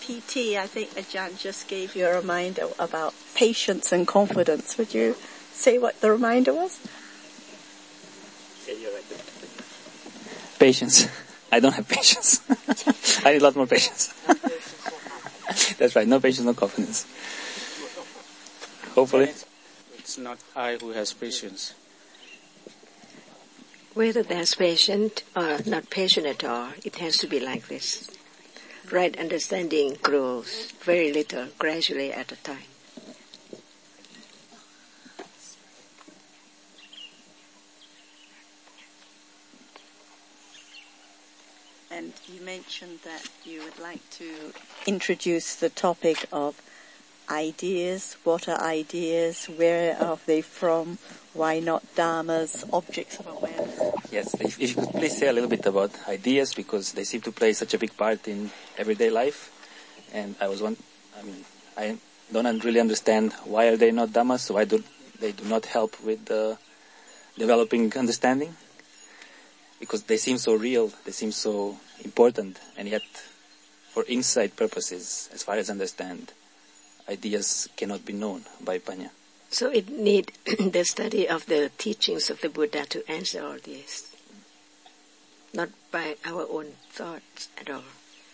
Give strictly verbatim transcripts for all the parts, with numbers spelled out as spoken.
P T, I think Ajahn just gave you a reminder about patience and confidence. Would you say what the reminder was? Yeah, you're right. Patience. I don't have patience. I need a lot more patience. That's right. No patience, no confidence. Hopefully. It's not I who has patience. Whether there's patient or not patient at all, it has to be like this. Right understanding grows very little, gradually at a time. And you mentioned that you would like to introduce the topic of ideas. What are ideas? Where are they from? Why not dharmas, objects of awareness? Yes, if, if you could please say a little bit about ideas, because they seem to play such a big part in everyday life. And I was one, I mean, I don't really understand why are they not dhammas, so why do they do not help with uh, developing understanding? Because they seem so real, they seem so important, and yet, for insight purposes, as far as I understand, ideas cannot be known by Panya. So it needs the study of the teachings of the Buddha to answer all this, not by our own thoughts at all.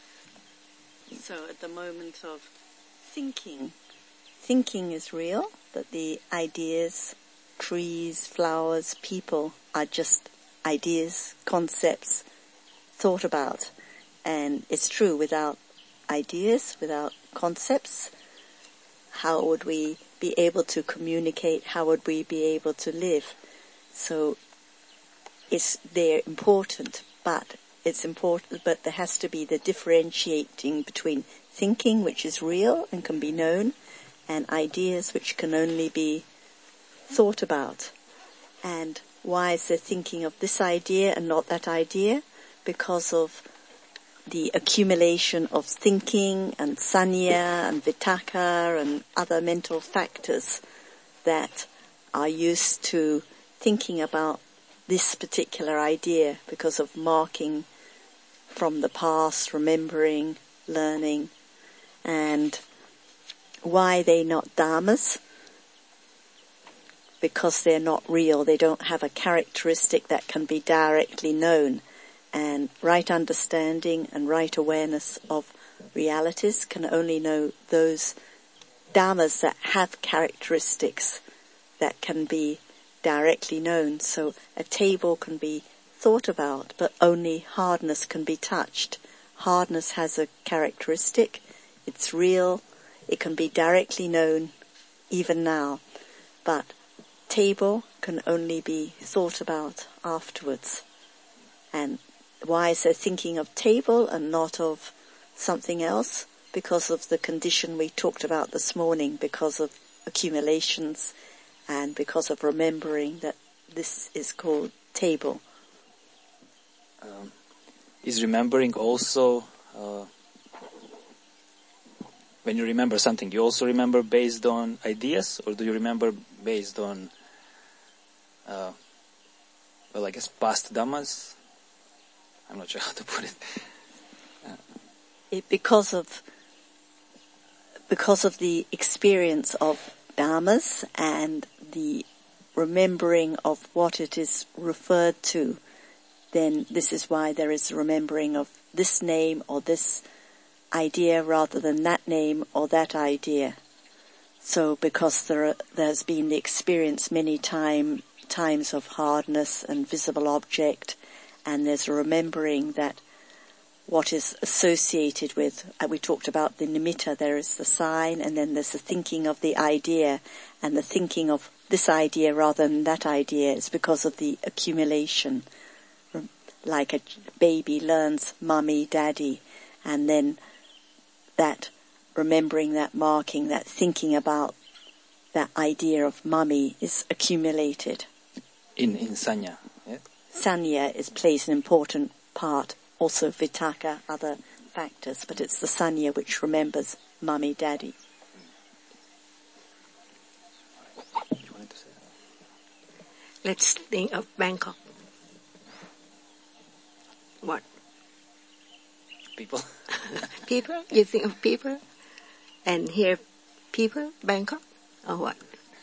So at the moment of thinking, thinking is real, that the ideas, trees, flowers, people are just ideas, concepts, thought about. And it's true, without ideas, without concepts, how would we be able to communicate? How would we be able to live? So it's, they're important, but it's important, but there has to be the differentiating between thinking, which is real and can be known, and ideas which can only be thought about. And why is there thinking of this idea and not that idea? Because of the accumulation of thinking and sanya and vitakka and other mental factors that are used to thinking about this particular idea because of marking from the past, remembering, learning. And why are they not dharmas? Because they're not real. They don't have a characteristic that can be directly known. And right understanding and right awareness of realities can only know those dharmas that have characteristics that can be directly known. So a table can be thought about, but only hardness can be touched. Hardness has a characteristic. It's real. It can be directly known even now. But table can only be thought about afterwards. And why is there thinking of table and not of something else? Because of the condition we talked about this morning, because of accumulations and because of remembering that this is called table. Um, is remembering also, uh, when you remember something, do you also remember based on ideas, or do you remember based on, uh, well, I guess past dhammas? I'm not sure how to put it. Uh, it because of because of the experience of dhammas and the remembering of what it is referred to, then this is why there is remembering of this name or this idea rather than that name or that idea. So because there are, there's been the experience many time, times of hardness and visible object, and there's a remembering that what is associated with, uh, we talked about the nimitta, there is the sign, and then there's the thinking of the idea, and the thinking of this idea rather than that idea is because of the accumulation. Like a baby learns mummy, daddy, and then that remembering, that marking, that thinking about that idea of mummy is accumulated. In, in sanya, yeah? Sanya is, plays an important part, also vitakka, other factors, but it's the sanya which remembers mummy, daddy. Let's think of Bangkok. What? people. People? You think of people? And here, people, Bangkok, or what?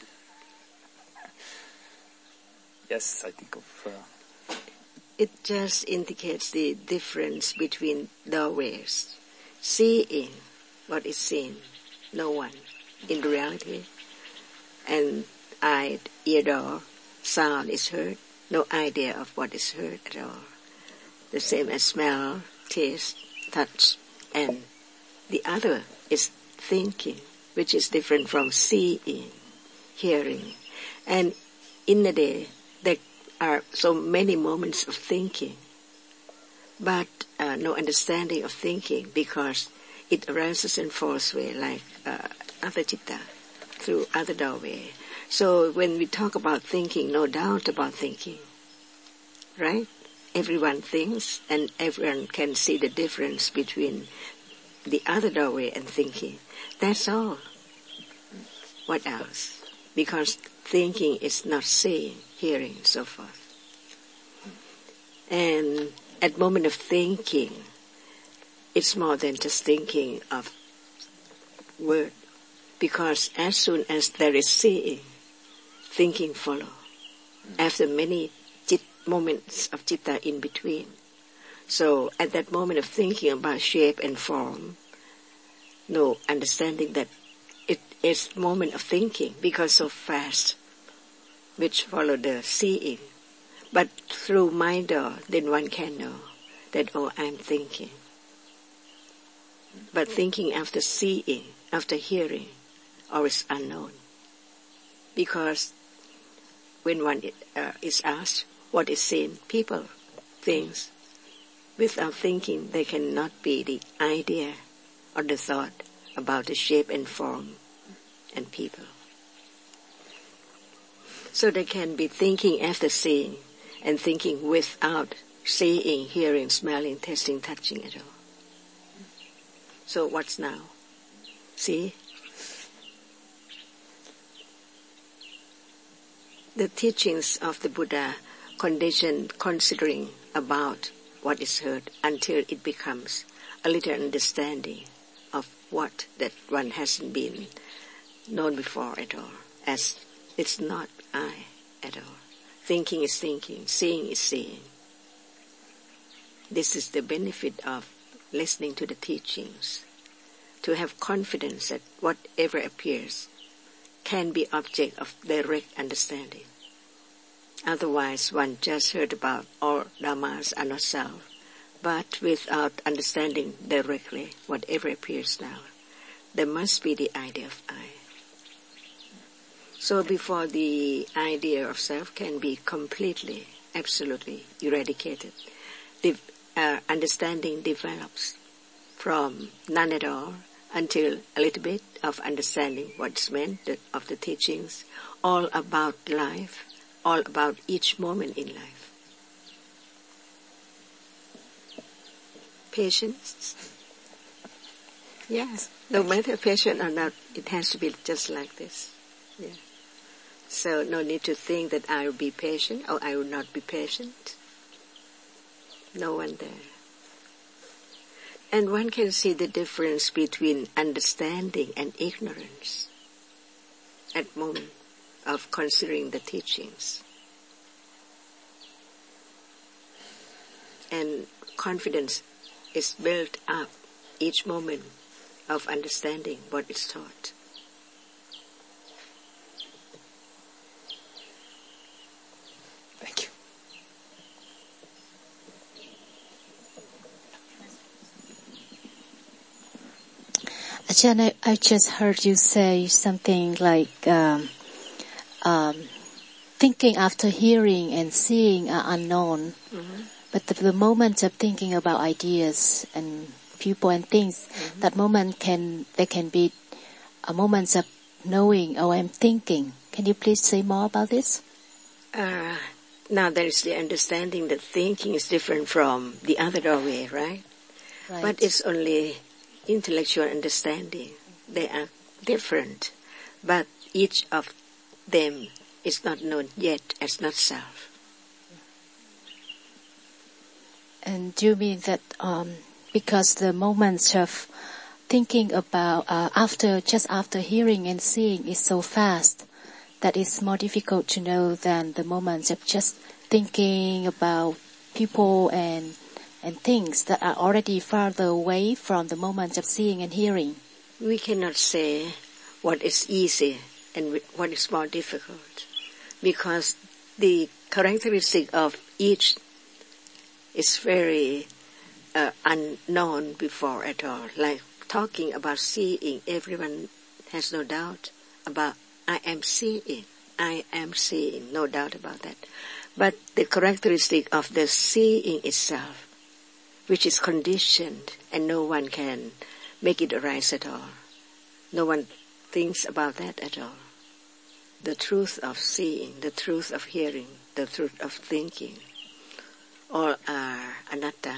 Yes, I think of... Uh, It just indicates the difference between doorways. Seeing what is seen, no one in reality. And eye, ear door, sound is heard, no idea of what is heard at all. The same as smell, taste, touch, and the other is thinking, which is different from seeing, hearing. And in a day, there are so many moments of thinking, but uh, no understanding of thinking because it arises and falls away like uh, other citta through other doorway. So when we talk about thinking, no doubt about thinking, right? Everyone thinks and everyone can see the difference between the other doorway and thinking. That's all. What else? Because thinking is not seeing, hearing, and so forth. And at moment of thinking, it's more than just thinking of word. Because as soon as there is seeing, thinking follow. After many chit, moments of citta in between. So at that moment of thinking about shape and form, no understanding that it is moment of thinking because so fast, which follow the seeing. But through mind door, then one can know that, oh, I'm thinking. But thinking after seeing, after hearing, always unknown. Because when one uh, is asked what is seen, people, things, without thinking there cannot be the idea or the thought about the shape and form and people. So there can be thinking after seeing and thinking without seeing, hearing, smelling, tasting, touching at all. So what's now? See? The teachings of the Buddha condition considering about what is heard until it becomes a little understanding of what that one hasn't been known before at all, as it's not I at all. Thinking is thinking, seeing is seeing. This is the benefit of listening to the teachings, to have confidence that whatever appears can be object of direct understanding. Otherwise, one just heard about all dhammas are not self, but without understanding directly whatever appears now, there must be the idea of I. So before the idea of self can be completely, absolutely eradicated, the uh, understanding develops from none at all until a little bit of understanding what's meant of the teachings, all about life, all about each moment in life. Patience. Yes, no matter patient or not, it has to be just like this. Yeah. So no need to think that I will be patient or I will not be patient. No one there. And one can see the difference between understanding and ignorance at moment of considering the teachings. And confidence is built up each moment of understanding what is taught. Thank you. Ajahn, I, I just heard you say something like um, um, thinking after hearing and seeing are unknown, mm-hmm. but the, the moment of thinking about ideas and people and things, mm-hmm. that moment can there can be a moments of knowing, oh, I'm thinking. Can you please say more about this? Uh, now there is the understanding that thinking is different from the other doorway, right? Right. But it's only intellectual understanding. They are different, but each of them is not known yet as not self. And do you mean that um, because the moments of thinking about uh, after just after hearing and seeing is so fast that it's more difficult to know than the moments of just thinking about people and and things that are already farther away from the moments of seeing and hearing. We cannot say what is easy and what is more difficult, because the characteristic of each is very uh, unknown before at all. Like talking about seeing, everyone has no doubt about I am seeing, I am seeing, no doubt about that. But the characteristic of the seeing itself, which is conditioned and no one can make it arise at all. No one thinks about that at all. The truth of seeing, the truth of hearing, the truth of thinking, all are anatta.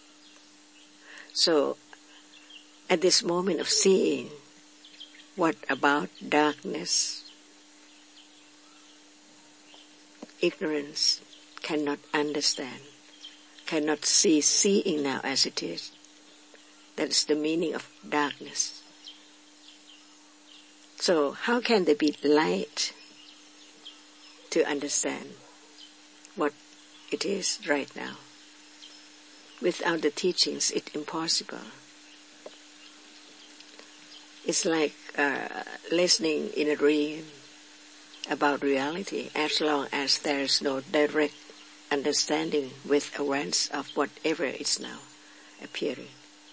So, at this moment of seeing, what about darkness, ignorance cannot understand, cannot see seeing now as it is. That's the meaning of darkness. So how can there be light to understand what it is right now? Without the teachings, it's impossible. It's like uh, listening in a dream about reality, as long as there is no direct understanding with awareness of whatever is now appearing.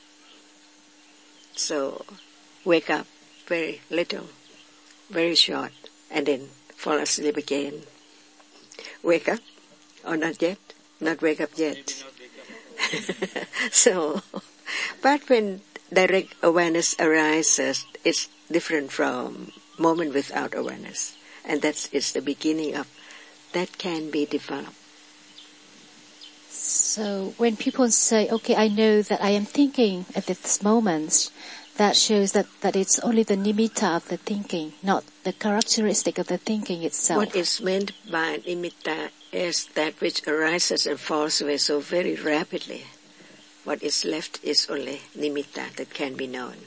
So, wake up very little, very short, and then fall asleep again. Wake up, or not yet? Not wake up yet. So, but when direct awareness arises, it's different from moment without awareness. And that's it's the beginning of that can be developed. So when people say, okay, I know that I am thinking at this moment, that shows that, that it's only the nimitta of the thinking, not the characteristic of the thinking itself. What is meant by nimitta is that which arises and falls away so very rapidly. What is left is only nimitta that can be known.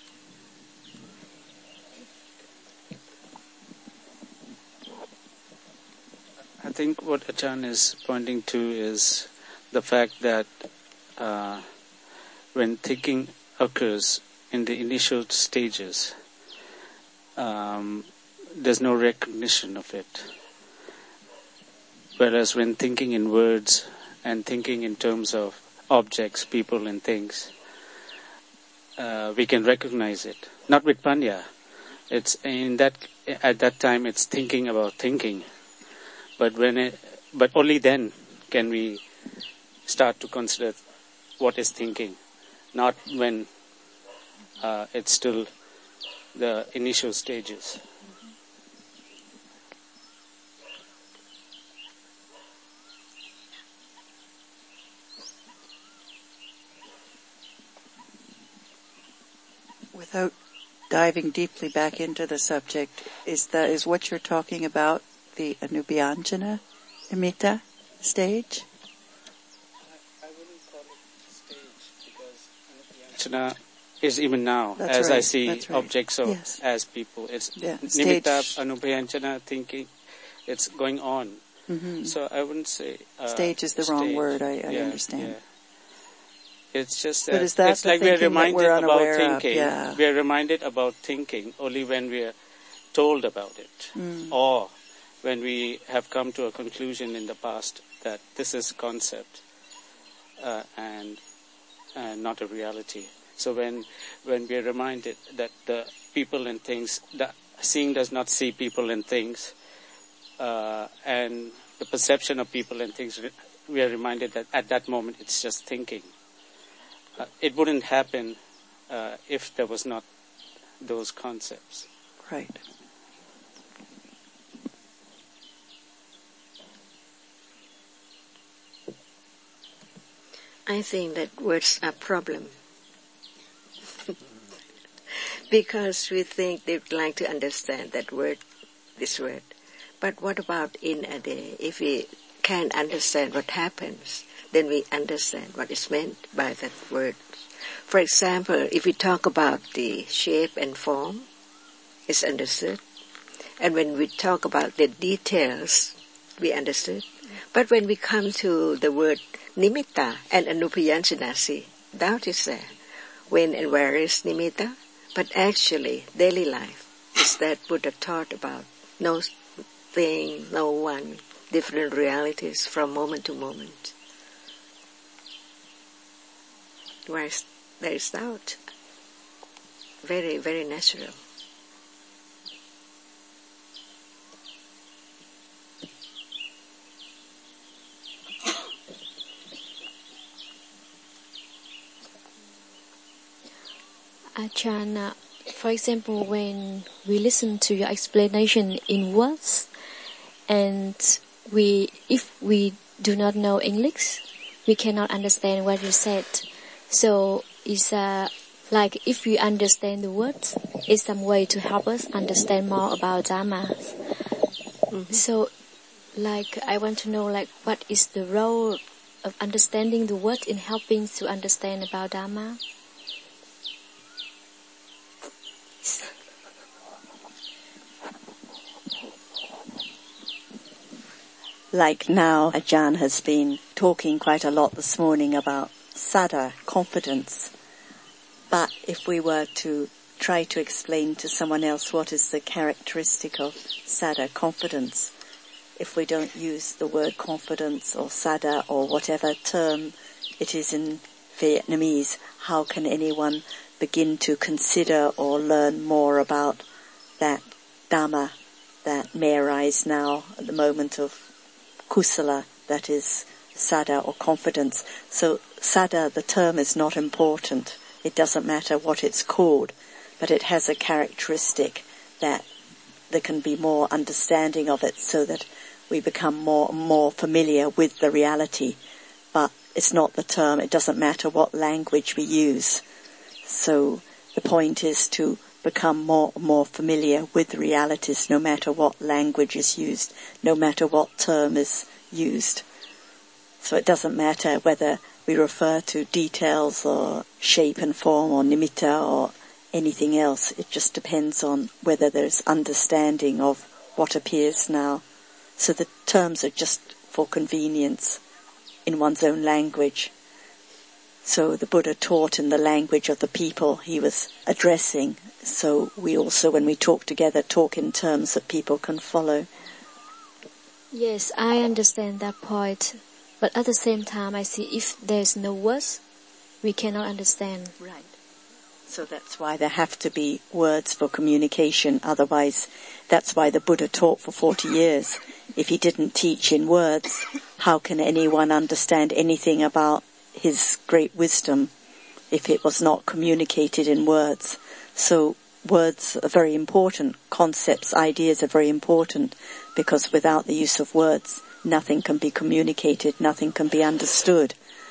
I think what Ajahn is pointing to is the fact that uh, when thinking occurs in the initial stages, um, there's no recognition of it. Whereas when thinking in words and thinking in terms of objects, people and things, uh, we can recognize it. Not with panya. It's in that at that time it's thinking about thinking. But when it, but only then can we start to consider what is thinking, not when uh, it's still the initial stages. Without diving deeply back into the subject, is that is what you're talking about, the Anubhyanjana nimitta stage? I wouldn't call it stage because Anubhyanjana is even now, That's as right, I see right. objects of, Yes. as people. It's Yeah, nimitta, stage. Anubhyanjana, thinking, it's going on. Mm-hmm. So I wouldn't say... Uh, Stage is the wrong stage. word, I, I Yeah, understand. yeah. It's just that, But is that it's the like we're thinking that reminded we're about unaware of? thinking. Yeah. We're reminded about thinking only when we're told about it. Mm. Or when we have come to a conclusion in the past that this is concept uh, and uh, not a reality. So when when we're reminded that the people and things, that seeing does not see people and things, uh, and the perception of people and things, we are reminded that at that moment it's just thinking. Uh, it wouldn't happen uh, if there was not those concepts. Right. I think that words are a problem. Because we think they'd like to understand that word, this word. But what about in a day? If we can't understand what happens, then we understand what is meant by that word. For example, if we talk about the shape and form, it's understood. And when we talk about the details, we understood. But when we come to the word nimitta and anupayanjana, see, doubt is there. When and where is nimitta? But actually, daily life is that Buddha taught about no thing, no one, different realities from moment to moment. Whereas there is doubt. Very, very natural. Ajahn, for example, when we listen to your explanation in words, and we, if we do not know English, we cannot understand what you said. So it's uh, like if we understand the words, it's some way to help us understand more about Dharma. Mm-hmm. So, like I want to know, like what is the role of understanding the word in helping to understand about Dharma? Like now, Ajahn has been talking quite a lot this morning about saddha, confidence. But if we were to try to explain to someone else what is the characteristic of saddha, confidence, if we don't use the word confidence or saddha or whatever term it is in Vietnamese, how can anyone begin to consider or learn more about that Dhamma that may arise now at the moment of kusala, that is saddha or confidence. So saddha, the term is not important. It doesn't matter what it's called, but it has a characteristic that there can be more understanding of it so that we become more and more familiar with the reality. But it's not the term. It doesn't matter what language we use. So the point is to become more and more familiar with the realities no matter what language is used, no matter what term is used. So it doesn't matter whether we refer to details or shape and form or nimitta or anything else. It just depends on whether there's understanding of what appears now. So the terms are just for convenience in one's own language. So the Buddha taught in the language of the people he was addressing. So we also, when we talk together, talk in terms that people can follow. Yes, I understand that point. But at the same time, I see if there's no words, we cannot understand. Right. So that's why there have to be words for communication. Otherwise, that's why the Buddha taught for forty years. If he didn't teach in words, how can anyone understand anything about his great wisdom if it was not communicated in words? So words are very important. Concepts, ideas are very important, because without the use of words, nothing can be communicated, nothing can be understood.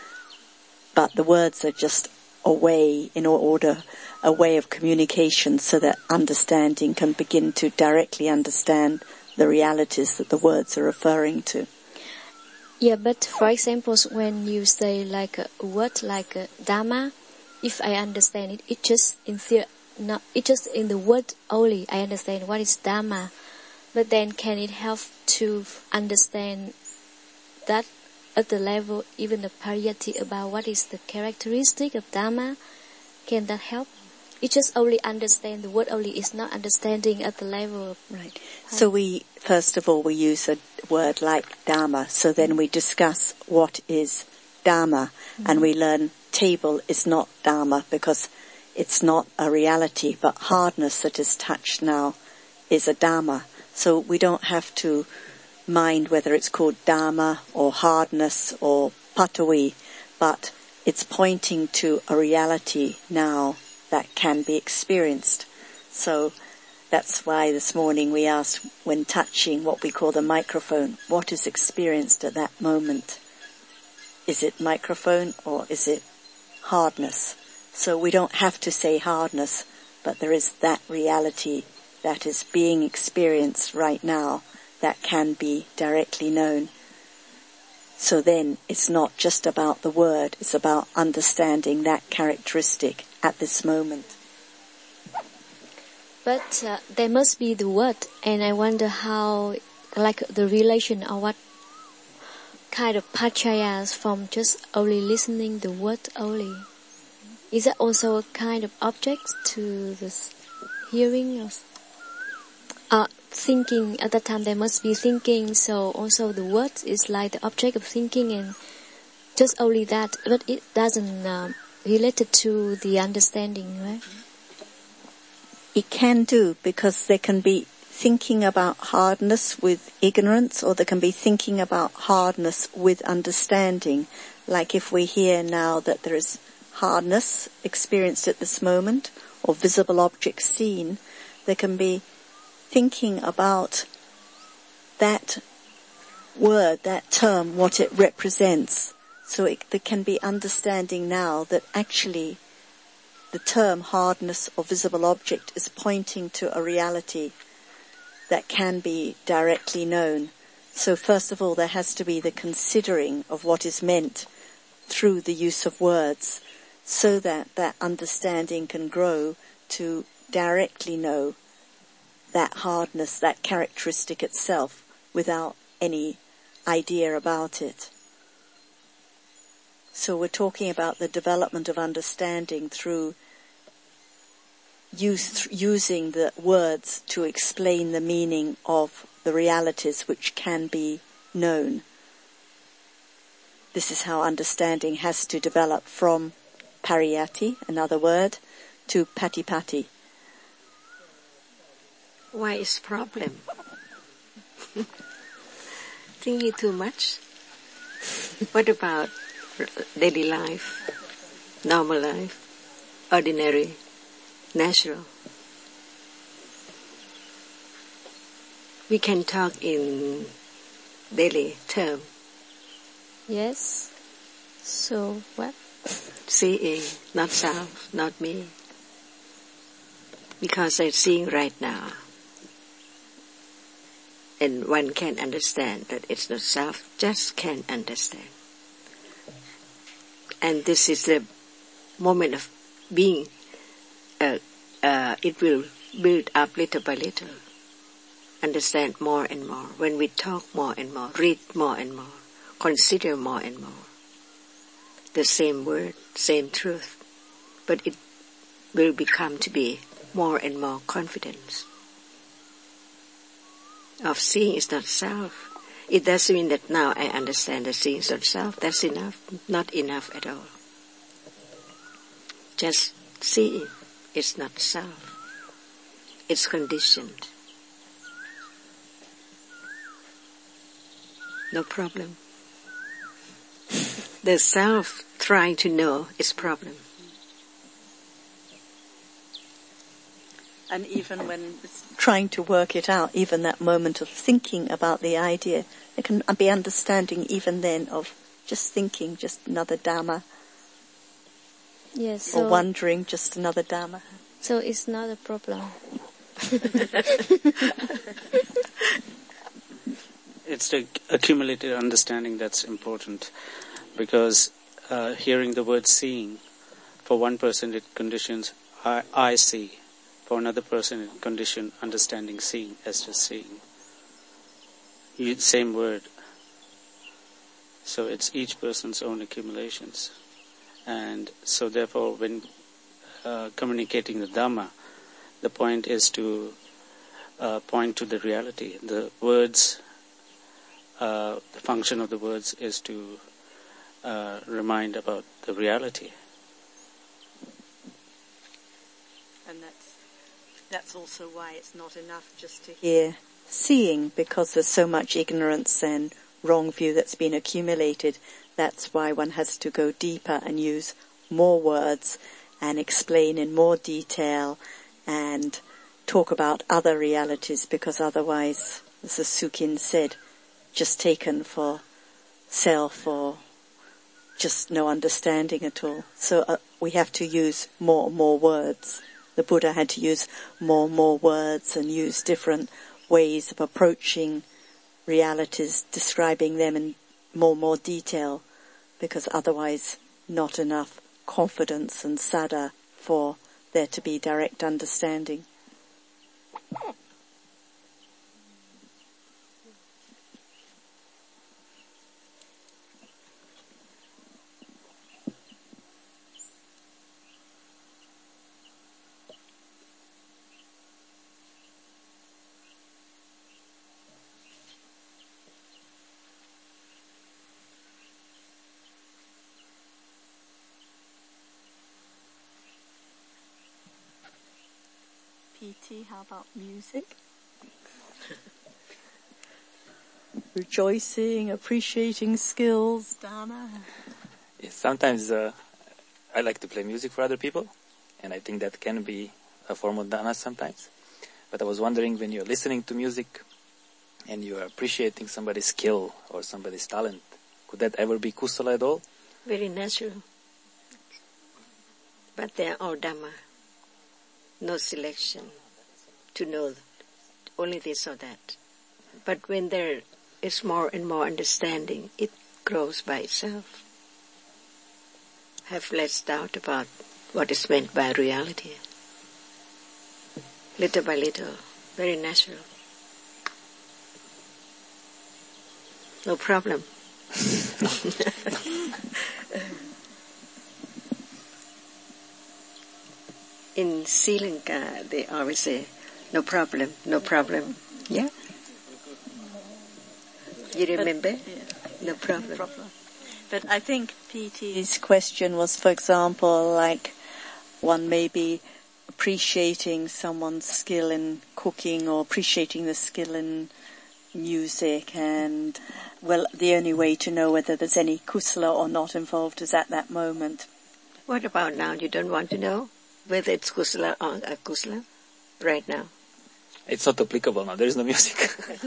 But the words are just a way, in order, a way of communication so that understanding can begin to directly understand the realities that the words are referring to. Yeah, but for example, when you say like a word like a Dhamma, if I understand it, it just in the, not, it just in the word only, I understand what is Dhamma. But then can it help to understand that at the level, even the pariyatti about what is the characteristic of Dhamma? Can that help? It just only understand the word only, is not understanding at the level of... Right. So we, first of all, we use a word like Dhamma, so then we discuss what is Dhamma, mm-hmm. and we learn table is not Dhamma because it's not a reality, but hardness that is touched now is a Dhamma. So we don't have to mind whether it's called Dhamma or hardness or patawi, but it's pointing to a reality now that can be experienced. So that's why this morning we asked, when touching what we call the microphone, what is experienced at that moment? Is it microphone or is it hardness? So we don't have to say hardness, but there is that reality that is being experienced right now that can be directly known. So then it's not just about the word, it's about understanding that characteristic at this moment. But uh, there must be the word, and I wonder how, like the relation or what kind of pachayas from just only listening the word only. Is that also a kind of object to this hearing? Or uh, thinking, at that time there must be thinking, so also the word is like the object of thinking and just only that, but it doesn't uh, relate it to the understanding, right? It can do, because there can be thinking about hardness with ignorance, or there can be thinking about hardness with understanding. Like if we hear now that there is hardness experienced at this moment, or visible objects seen, there can be thinking about that word, that term, what it represents. So it, there can be understanding now that actually the term hardness or visible object is pointing to a reality that can be directly known. So first of all, there has to be the considering of what is meant through the use of words, so that that understanding can grow to directly know that hardness, that characteristic itself, without any idea about it. So we're talking about the development of understanding through use, using the words to explain the meaning of the realities which can be known. This is how understanding has to develop from pariyati, another word, to patipati. Why is problem? Thinking too much? What about daily life, normal life, ordinary, natural? We can talk in daily term. Yes. So what? Seeing, not self, not me. Because I'm seeing right now. And one can understand that it's not self, just can understand. And this is the moment of being, uh, uh, it will build up little by little. Understand more and more. When we talk more and more, read more and more, consider more and more. The same word, same truth. But it will become to be more and more confidence. Of seeing is not self. It doesn't mean that now I understand that seeing is not self. That's enough. Not enough at all. Just seeing is not self. It's conditioned. No problem. The self trying to know is problem. And even when it's trying to work it out, even that moment of thinking about the idea, there can be understanding even then of just thinking, just another Dhamma. Yes. So or wondering, just another Dhamma. So it's not a problem. It's the accumulated understanding that's important, because uh, hearing the word seeing, for one person it conditions I, I see. For another person it conditions understanding seeing as just seeing. You, same word. So it's each person's own accumulations. And so therefore when uh, communicating the Dhamma, the point is to uh, point to the reality. The words, uh, the function of the words is to uh, remind about the reality. And that's that's also why it's not enough just to hear seeing, because there's so much ignorance and wrong view that's been accumulated. That's why one has to go deeper and use more words and explain in more detail and talk about other realities, because otherwise, as the Sukhin said, just taken for self or just no understanding at all. So uh, we have to use more and more words. The Buddha had to use more and more words and use different ways of approaching realities, describing them in more more detail, because otherwise not enough confidence and saddha for there to be direct understanding. P T, how about music? Rejoicing, appreciating skills, dana? Yes, sometimes uh, I like to play music for other people, and I think that can be a form of dana sometimes. But I was wondering, when you're listening to music and you're appreciating somebody's skill or somebody's talent, could that ever be kusala at all? Very natural. But they are all Dhamma. No selection to know only this or that. But when there is more and more understanding, it grows by itself. Have less doubt about what is meant by reality. Little by little, very natural. No problem. In Sri Lanka, they always say, no problem, no problem. Yeah? You remember? But, yeah. No problem. No problem. But I think P T's question was, for example, like one may be appreciating someone's skill in cooking or appreciating the skill in music, and, well, the only way to know whether there's any kusala or not involved is at that moment. What about now? You don't want to know whether it's kusala or akusala right now? It's not applicable now. There is no music.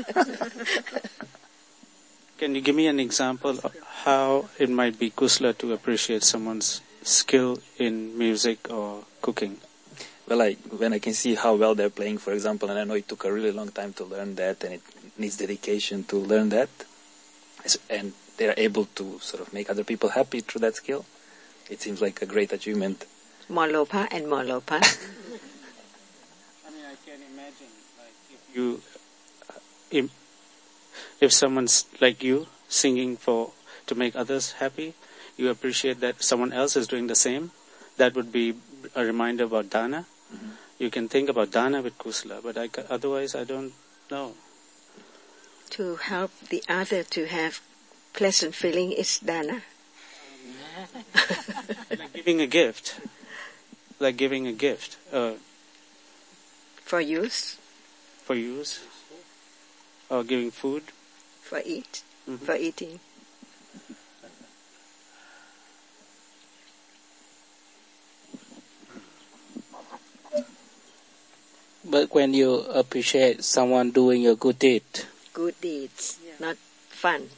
Can you give me an example of how it might be kusala to appreciate someone's skill in music or cooking? Well, I, when I can see how well they're playing, for example, and I know it took a really long time to learn that, and it needs dedication to learn that, and they're able to sort of make other people happy through that skill, it seems like a great achievement. More lopa and more lopa. I mean, I can imagine, like, if you, if, if someone's like you, singing for, to make others happy, you appreciate that someone else is doing the same, that would be a reminder about dana. Mm-hmm. You can think about dana with kusala, but I, otherwise I don't know. To help the other to have pleasant feeling is dana. Like giving a gift. Like giving a gift. Uh, for use. For use. Or giving food. For eat. Mm-hmm. For eating. But when you appreciate someone doing a good deed. Good deeds, yeah. Not fun.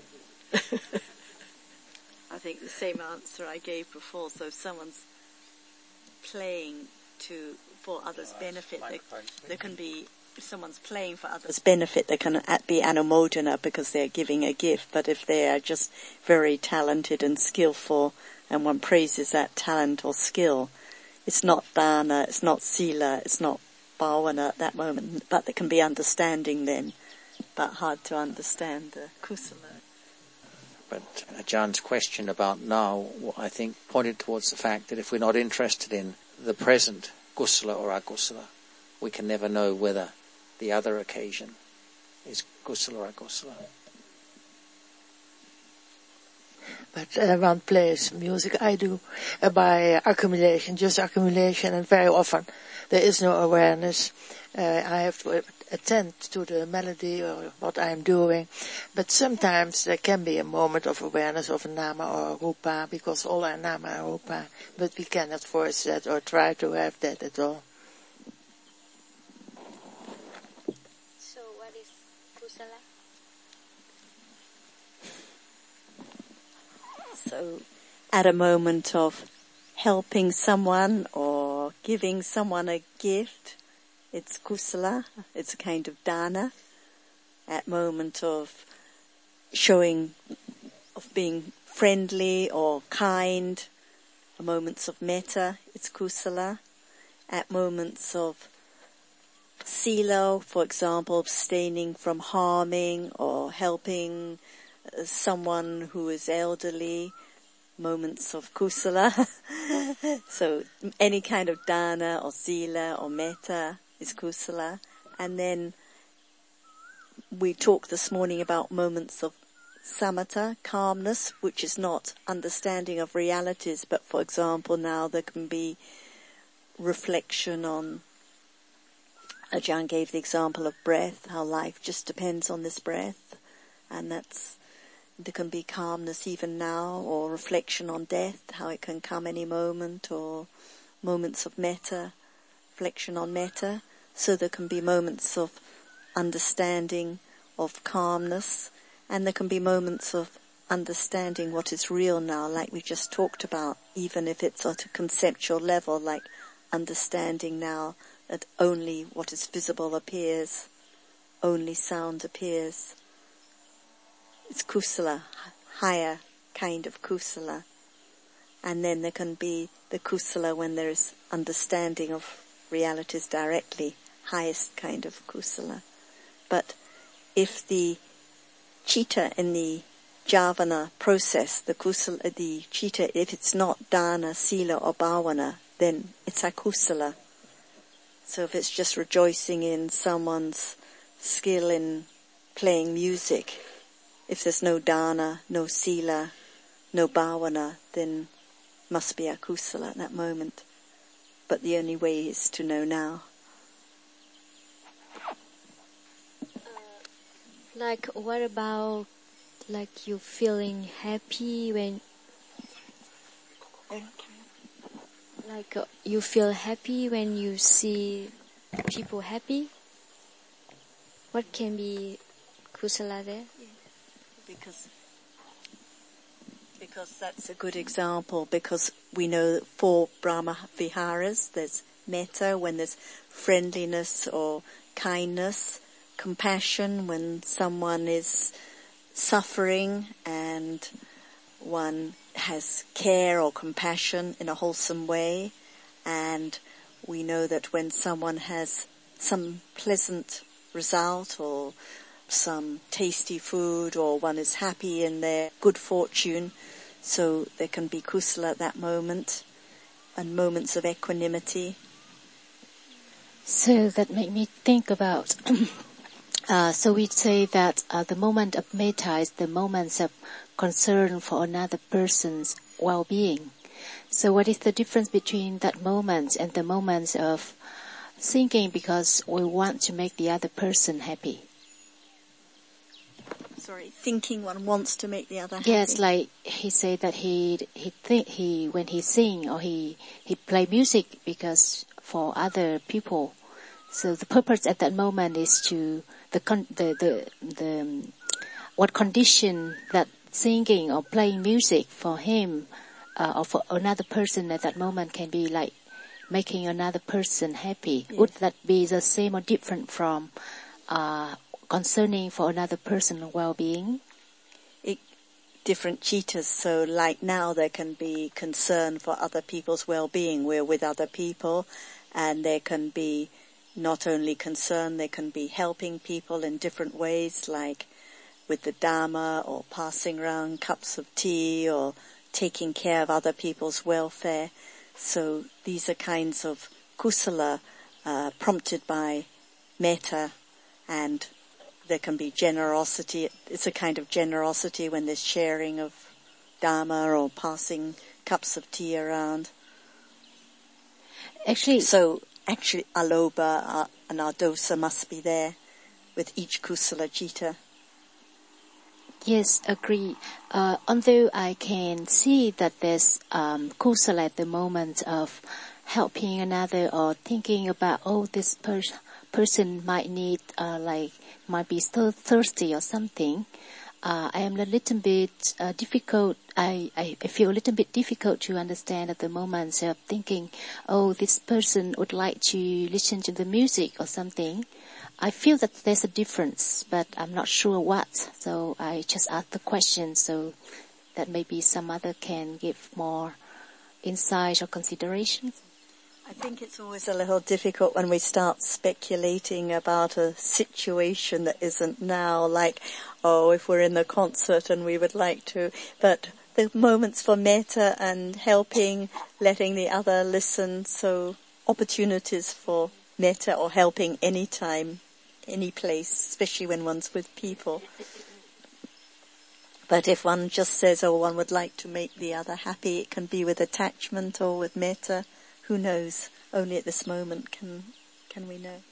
I think the same answer I gave before. So if someone's playing to for others' benefit, there, there can be, if someone's playing for others' benefit, there can be anumodana because they're giving a gift. But if they are just very talented and skillful, and one praises that talent or skill, it's not dana, it's not sila, it's not bhavana at that moment, but there can be understanding then, but hard to understand the kusala. But John's question about now, I think, pointed towards the fact that if we're not interested in the present kusala or akusala, we can never know whether the other occasion is kusala or akusala. But uh, one plays music, I do, uh, by accumulation, just accumulation, and very often there is no awareness. Uh, I have to attend to the melody or what I am doing, but sometimes there can be a moment of awareness of a nama or a rupa, because all are nama and rupa, but we cannot force that or try to have that at all. So what is kusala? So at a moment of helping someone or giving someone a gift, it's kusala, it's a kind of dana. At moment of showing of being friendly or kind, moments of metta, it's kusala. At moments of sila, for example, abstaining from harming or helping someone who is elderly, moments of kusala. So any kind of dana or sila or metta is kusala. And then we talked this morning about moments of samatha, calmness, which is not understanding of realities, but for example now there can be reflection on, Ajahn gave the example of breath, how life just depends on this breath, and that's, there can be calmness even now, or reflection on death, how it can come any moment, or moments of metta, reflection on metta. So there can be moments of understanding, of calmness, and there can be moments of understanding what is real now, like we just talked about, even if it's at a conceptual level, like understanding now that only what is visible appears, only sound appears. It's kusala, higher kind of kusala. And then there can be the kusala when there is understanding of realities directly, highest kind of kusala. But if the chitta in the javana process, the kusala, the chitta, if it's not dana, sila or bhavana, then it's akusala. So if it's just rejoicing in someone's skill in playing music, if there's no dana, no sila, no bhavana, then must be akusala at that moment. But the only way is to know now. Like, what about, like, you feeling happy when, like, uh, you feel happy when you see people happy? What can be kusala there? Because, because that's a good example, because we know that for Brahma Viharas, there's metta when there's friendliness or kindness, compassion when someone is suffering, and one has care or compassion in a wholesome way. And we know that when someone has some pleasant result or some tasty food, or one is happy in their good fortune, so there can be kusala at that moment, and moments of equanimity. So that made me think about Uh, so we say that uh, the moment of metta is the moments of concern for another person's well-being. So what is the difference between that moment and the moments of thinking because we want to make the other person happy? Sorry, thinking one wants to make the other happy. Yes, like he said that he he think he when he sing or he he play music because for other people. So the purpose at that moment is to the con- the the the um, what condition that singing or playing music for him uh, or for another person at that moment can be like making another person happy. Yes. Would that be the same or different from uh, concerning for another person's well-being? It, different chittas. So like now there can be concern for other people's well-being. We're with other people, and there can be not only concern, they can be helping people in different ways, like with the Dharma, or passing around cups of tea, or taking care of other people's welfare. So these are kinds of kusala uh, prompted by metta, and there can be generosity. It's a kind of generosity when there's sharing of Dharma or passing cups of tea around. Actually, so Actually, alobha uh, and adosa must be there with each kusala citta. Yes, agree. Uh, although I can see that there's um, kusala at the moment of helping another or thinking about, oh, this per- person might need, uh, like, might be still thirsty or something. Uh, I am a little bit uh, difficult, I, I, I feel a little bit difficult to understand at the moment of thinking, oh, this person would like to listen to the music or something. I feel that there's a difference, but I'm not sure what. So I just asked the question so that maybe some other can give more insight or consideration. I think it's always a little difficult when we start speculating about a situation that isn't now, like, oh, if we're in the concert and we would like to, but the moments for metta and helping, letting the other listen, so opportunities for metta or helping any time, any place, especially when one's with people. But if one just says, oh, one would like to make the other happy, it can be with attachment or with metta. Who knows? Only at this moment can can we know.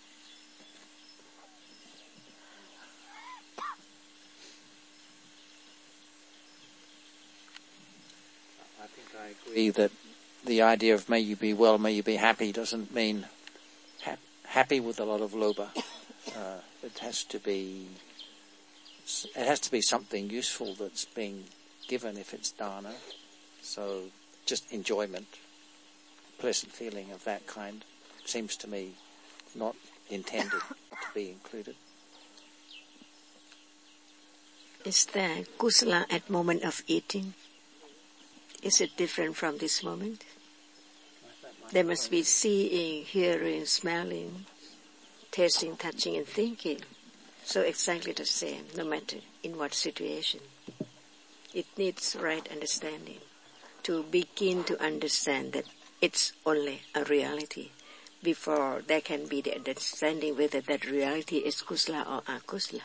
I think I agree that the idea of may you be well, may you be happy doesn't mean ha- happy with a lot of loba. Uh, it has to be it has to be something useful that's being given if it's dana. So just enjoyment. Pleasant feeling of that kind seems to me not intended to be included. Is there kusala at moment of eating? Is it different from this moment? There must be seeing, hearing, smelling, tasting, touching and thinking. So exactly the same, no matter in what situation. It needs right understanding to begin to understand that it's only a reality before there can be the understanding whether that reality is kusala or akusala.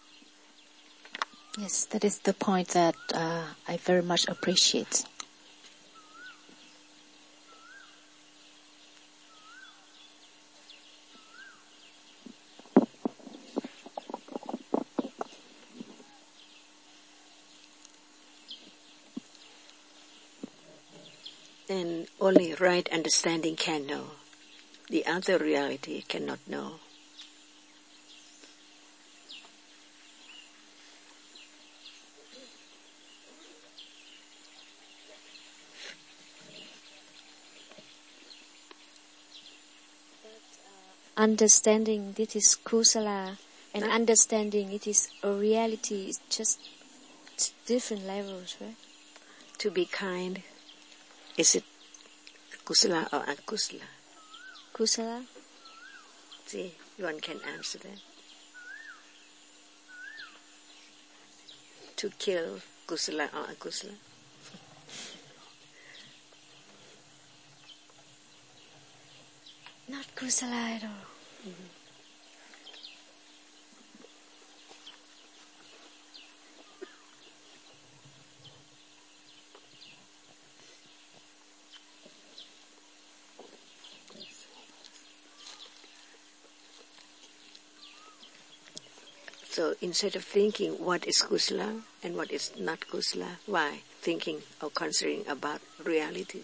Yes, that is the point that uh, I very much appreciate. And only right understanding can know. The other reality cannot know. Understanding this is kusala and huh? Understanding it is a reality is just different levels, right? To be kind. Is it kusala or akusala? Kusala. See, one can answer that. To kill, kusala or akusala? Not kusala at all. Mm-hmm. So instead of thinking what is kusala and what is not kusala, why? Thinking or considering about reality.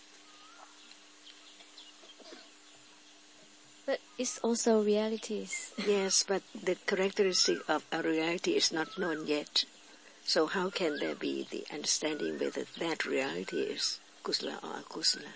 But it's also realities. Yes, but the characteristic of a reality is not known yet. So how can there be the understanding whether that reality is kusala or akusala?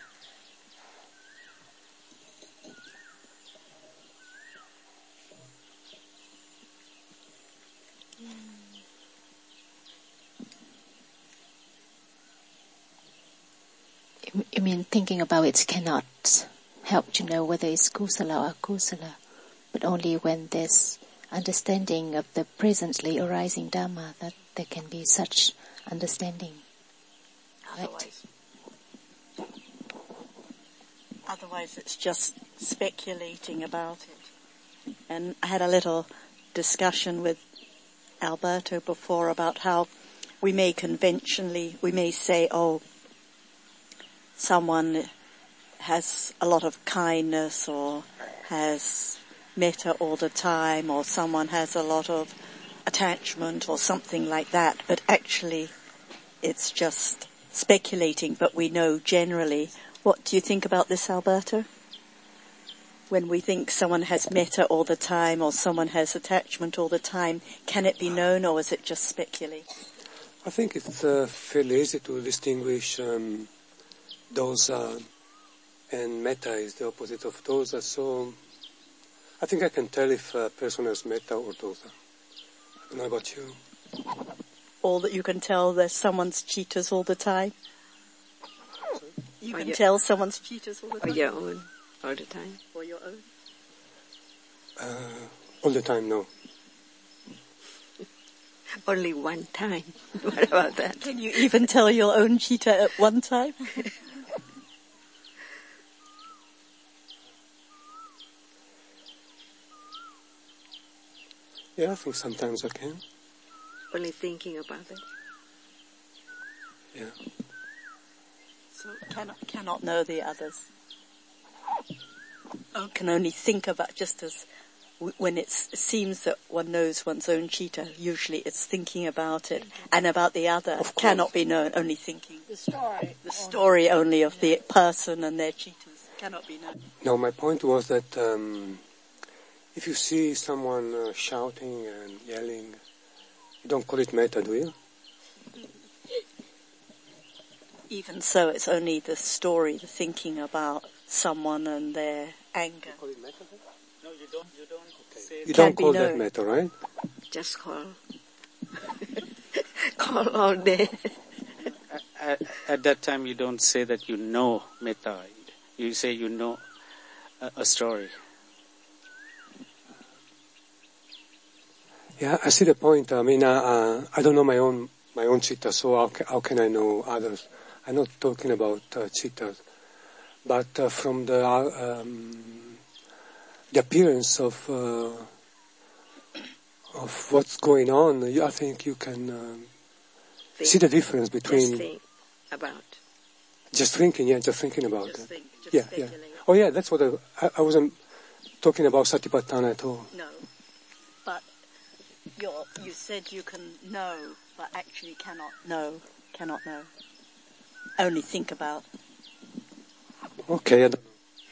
I mean, thinking about it cannot help to know whether it's kusala or akusala, but only when there's understanding of the presently arising Dhamma that there can be such understanding. Otherwise, right? Otherwise it's just speculating about it. And I had a little discussion with Alberto before about how we may conventionally, we may say, oh, someone has a lot of kindness or has metta all the time, or someone has a lot of attachment or something like that, but actually it's just speculating, but we know generally. What do you think about this, Alberto? When we think someone has metta all the time or someone has attachment all the time, can it be known or is it just speculating? I think it's uh, fairly easy to distinguish um, dosa and metta is the opposite of dosa. So I think I can tell if a person has metta or dosa. I don't know about you. Or that you can tell there's someone's cheaters all the time. You can tell someone's cheaters all the time. Or your own, all the time. Or your own. Uh, all the time, no. Only one time. What about that? Can you even tell your own cheater at one time? Yeah, I think sometimes I can. Only thinking about it? Yeah. So cannot cannot know the others. Oh, can only think about, just as w- when it seems that one knows one's own cheater, usually it's thinking about it, and about the other cannot be known, only thinking. The story. The story only of the person and their cheaters cannot be known. No, my point was that um, if you see someone uh, shouting and yelling, you don't call it metta, do you? Even so, it's only the story, the thinking about someone and their anger. No, you don't. You don't say. You don't be call that known. metta, right? Just call. Call all day. At, at that time, you don't say that you know metta. You say you know a, a story. Yeah, I see the point. I mean, uh, uh, I don't know my own my own chitta, so how, ca- how can I know others? I'm not talking about uh, chittas, but uh, from the uh, um, the appearance of uh, of what's going on, you- I think you can um, see the difference between Just think about. just thinking, yeah, just thinking about Just it. think, just Yeah, speculate. yeah. Oh, yeah, that's what I, I, I wasn't talking about Satipatthana at all. No. But you're, you said you can know, but actually cannot know, cannot know. Only think about. Okay, I don't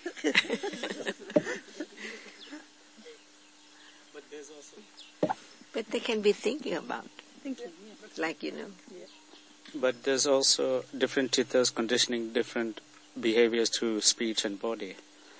But there's also. But they can be thinking about, Thinking, like you know. But there's also different chittas conditioning different behaviors through speech and body.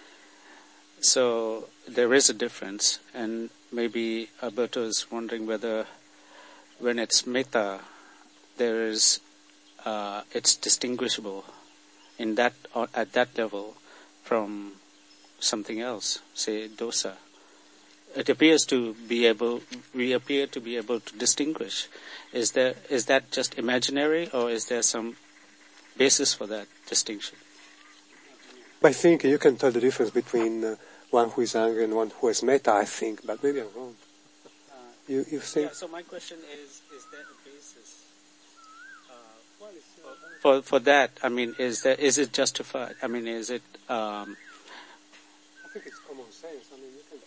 So there is a difference, and maybe Alberto is wondering whether when it's metta, there is uh, it's distinguishable in that or at that level from something else, say dosa. It appears to be able, we appear to be able to distinguish. Is there, is that just imaginary, or is there some basis for that distinction? By thinking, you can tell the difference between uh, one who is angry and one who has metta, I think, but maybe I'm wrong. Uh, You, you think? yeah, so my question is, is there a basis uh, for, for that? I mean, is there, is it justified? I mean, is it... Um, I think it's common sense. I mean, you can...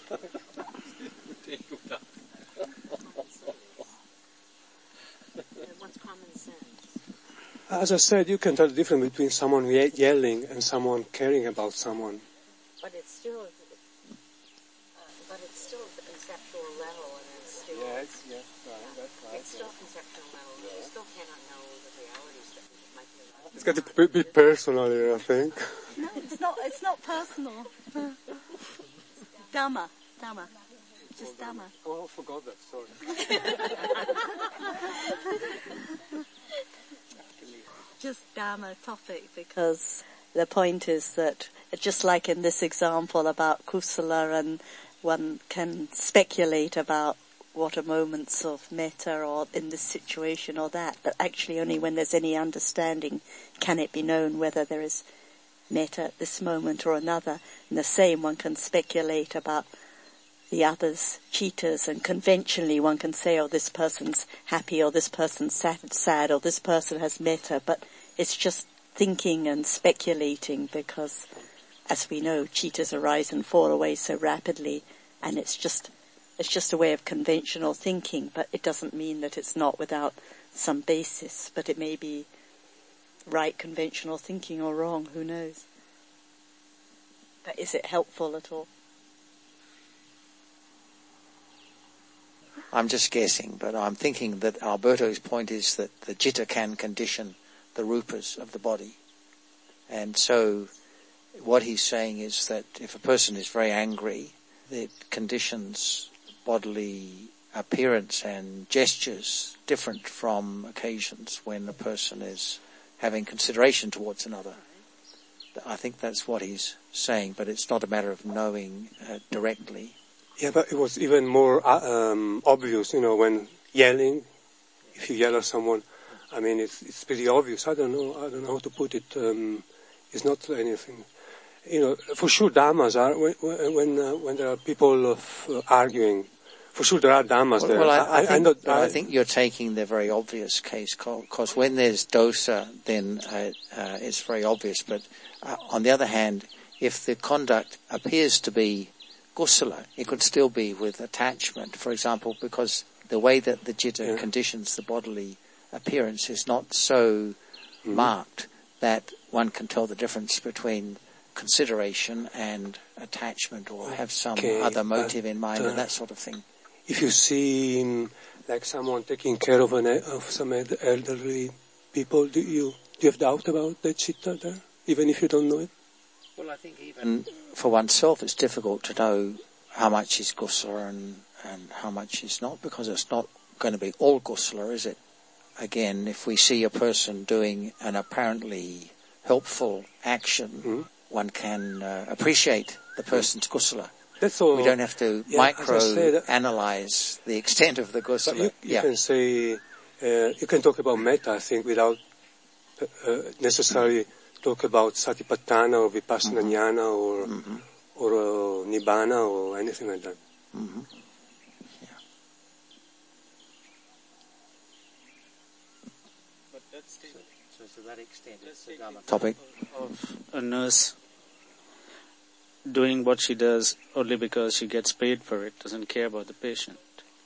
What's common sense? As I said, you can tell the difference between someone ye- yelling and someone caring about someone. But it's still, uh, but it's still the conceptual level, and it's still, Yes, yes, right, that's right. it's still conceptual level. You still cannot know the realities that might be around. It's got to be, be personal here, I think. No, it's not, it's not personal. Dhamma, Dhamma. Just Dhamma. Oh, I forgot that, sorry. Just Dhamma topic, because the point is that, just like in this example about kusala, and one can speculate about what are moments of metta or in this situation or that, but actually only when there's any understanding can it be known whether there is metta at this moment or another. In the same, one can speculate about the others, cheaters, and conventionally one can say, oh, this person's happy, or this person's sad, sad, or this person has metta, but it's just thinking and speculating, because, as we know, cheaters arise and fall away so rapidly, and it's just, it's just a way of conventional thinking, but it doesn't mean that it's not without some basis, but it may be right conventional thinking or wrong, who knows. But is it helpful at all? I'm just guessing, but I'm thinking that Alberto's point is that the citta can condition the rupas of the body. And so what he's saying is that if a person is very angry, that conditions bodily appearance and gestures different from occasions when a person is having consideration towards another. I think that's what he's saying, but it's not a matter of knowing uh, directly. Yeah, but it was even more uh, um, obvious, you know, when yelling, if you yell at someone, I mean, it's it's pretty obvious. I don't know, I don't know how to put it. Um, it's not anything, you know. For sure, dhammas are when when uh, when there are people of, uh, arguing. For sure, there are dhammas well, there. Well, I, I, I, think, not, I, I think you're taking the very obvious case, because when there's dosa, then uh, uh, it's very obvious. But uh, on the other hand, if the conduct appears to be kusala, it could still be with attachment. For example, because the way that the citta yeah. conditions the bodily appearance is not so mm-hmm. marked that one can tell the difference between consideration and attachment, or have some okay, other motive in mind, uh, and that sort of thing. If you see um, like someone taking care of an of some elderly people, do you do you have doubt about the citta there, even if you don't know it? Well, I think even for oneself, it's difficult to know how much is kusala and and how much is not, because it's not going to be all kusala, is it? Again, if we see a person doing an apparently helpful action, mm-hmm. one can uh, appreciate the person's kusala. That's all. We don't have to yeah, micro-analyze the extent of the kusala. But you, you yeah. can say, uh, you can talk about metta, I think, without uh, necessarily talk about satipatthana or vipassana mm-hmm. jnana or, mm-hmm. or uh, nibbana or anything like that. Mm-hmm. Yeah. But that's the, so, so to that extent, it's the Dhamma topic of a nurse doing what she does only because she gets paid for it, doesn't care about the patient,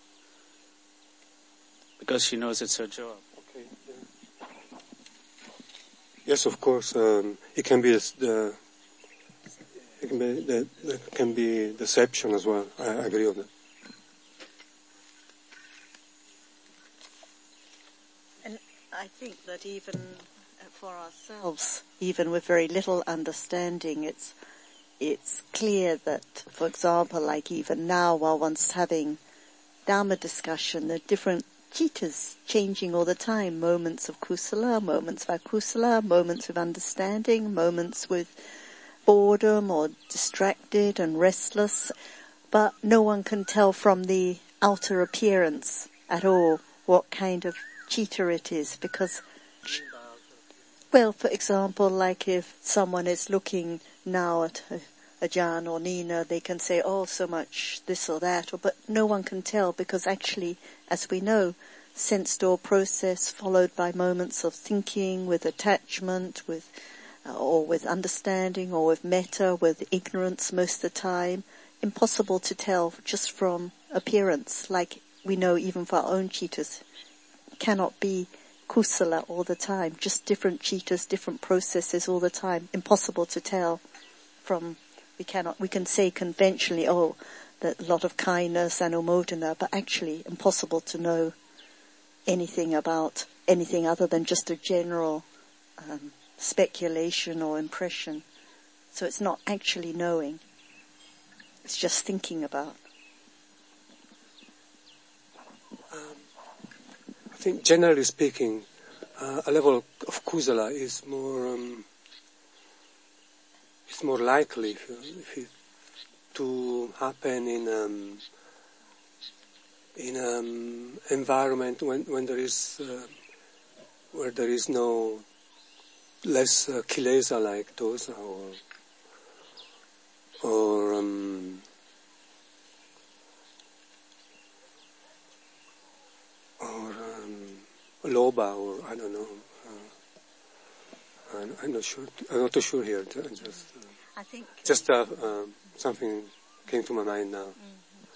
because she knows it's her job. Okay. Yeah. Yes, of course, um, it can be the it can be the, the can be deception as well. I, I agree on that. And I think that even for ourselves, even with very little understanding, it's It's clear that, for example, like even now while one's having Dhamma discussion, there are different cittas changing all the time. Moments of kusala, moments of akusala, moments of understanding, moments with boredom or distracted and restless. But no one can tell from the outer appearance at all what kind of citta it is, because, well, for example, like if someone is looking now at a, a Ajahn or Nina, they can say, oh, so much this or that, or, but no one can tell, because actually, as we know, sense door process followed by moments of thinking with attachment, with uh, or with understanding, or with metta, with ignorance most of the time, impossible to tell just from appearance, like we know even for our own cittas, cannot be kusala all the time, just different cittas, different processes all the time, impossible to tell from, we cannot, we can say conventionally, oh, that a lot of kindness and umodana, but actually impossible to know anything about anything other than just a general um, speculation or impression. So it's not actually knowing, it's just thinking about. Um, I think generally speaking, uh, a level of kusala is more um, it's more likely if, if it, to happen in um, in um, environment when when there is uh, where there is no less uh, kilesa like dosa or or um, or um, loba, or I don't know. Uh, I'm, I'm not sure. I'm not too sure here. Just, uh, I think just uh, uh, something came to my mind now. Mm-hmm.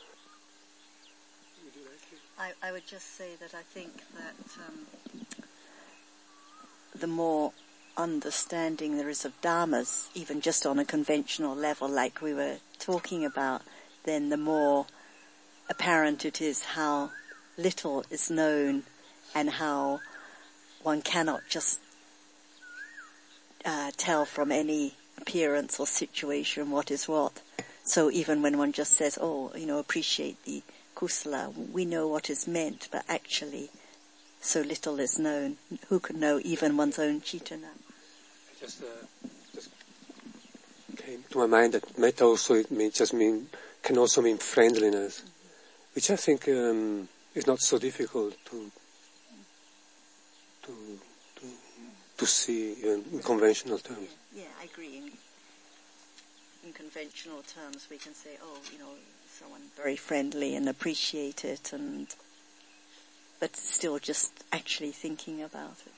I, I would just say that I think that um, the more understanding there is of dhammas, even just on a conventional level, like we were talking about, then the more apparent it is how little is known, and how one cannot just uh, tell from any appearance or situation what is what. So even when one just says, oh, you know, appreciate the kusala, we know what is meant, but actually so little is known. Who can know even one's own cetana? Just, uh, just came to my mind that metta also it mean, just mean can also mean friendliness, mm-hmm. which I think um, is not so difficult to to to, to see in, in conventional terms. Yeah, I agree. In, in conventional terms, we can say, oh, you know, someone very friendly and appreciate it, and but still just actually thinking about it.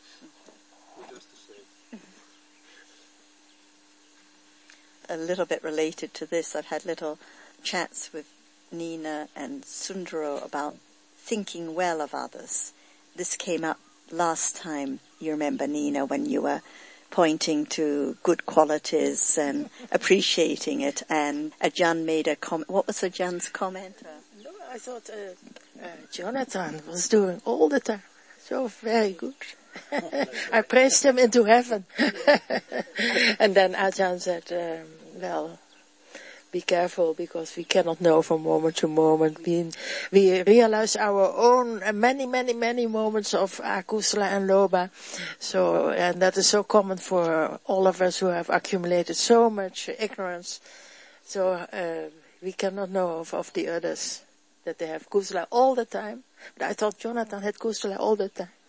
A little bit related to this, I've had little chats with Nina and Sundaro about thinking well of others. This came up last time, you remember, Nina, when you were pointing to good qualities and appreciating it, and Ajahn made a comment. What was Ajah's comment? Uh, no, I thought uh, uh, Jonathan was doing all the time so very good. I praised him into heaven. And then Ajahn said, um, well, be careful, because we cannot know from moment to moment. We, we realize our own uh, many, many, many moments of akusala and lobha. So, and that is so common for all of us who have accumulated so much ignorance. So, uh, we cannot know of, of the others, that they have kusala all the time. But I thought Jonathan had kusala all the time.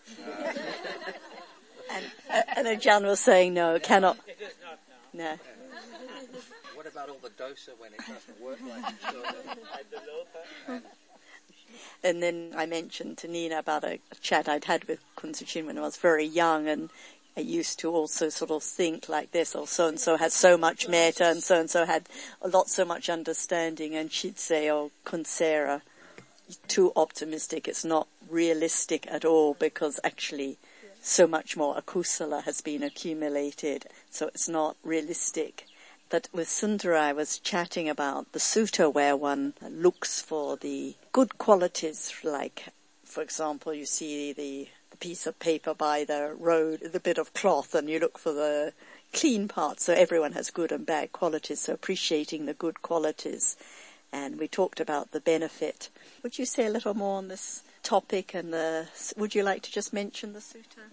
and, uh, and Ajahn was saying, no, it cannot. It is not now. No. What about all the dosa when it doesn't work like it should? And then I mentioned to Nina about a, a chat I'd had with Kunzu Chin when I was very young, and I used to also sort of think like this, or so-and-so had so much metta, and so-and-so had a lot, so much understanding, and she'd say, oh, Kunsera, too optimistic, it's not realistic at all, because actually so much more akusala has been accumulated, so it's not realistic. But with Sundara, I was chatting about the sutta where one looks for the good qualities, like, for example, you see the, the piece of paper by the road, the bit of cloth, and you look for the clean parts. So everyone has good and bad qualities, so appreciating the good qualities. And we talked about the benefit. Would you say a little more on this topic? And the, would you like to just mention the sutta?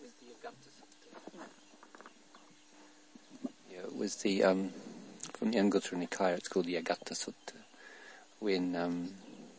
It was the, um, from the Anguttara Nikaya, it's called the Agatta Sutta, when um,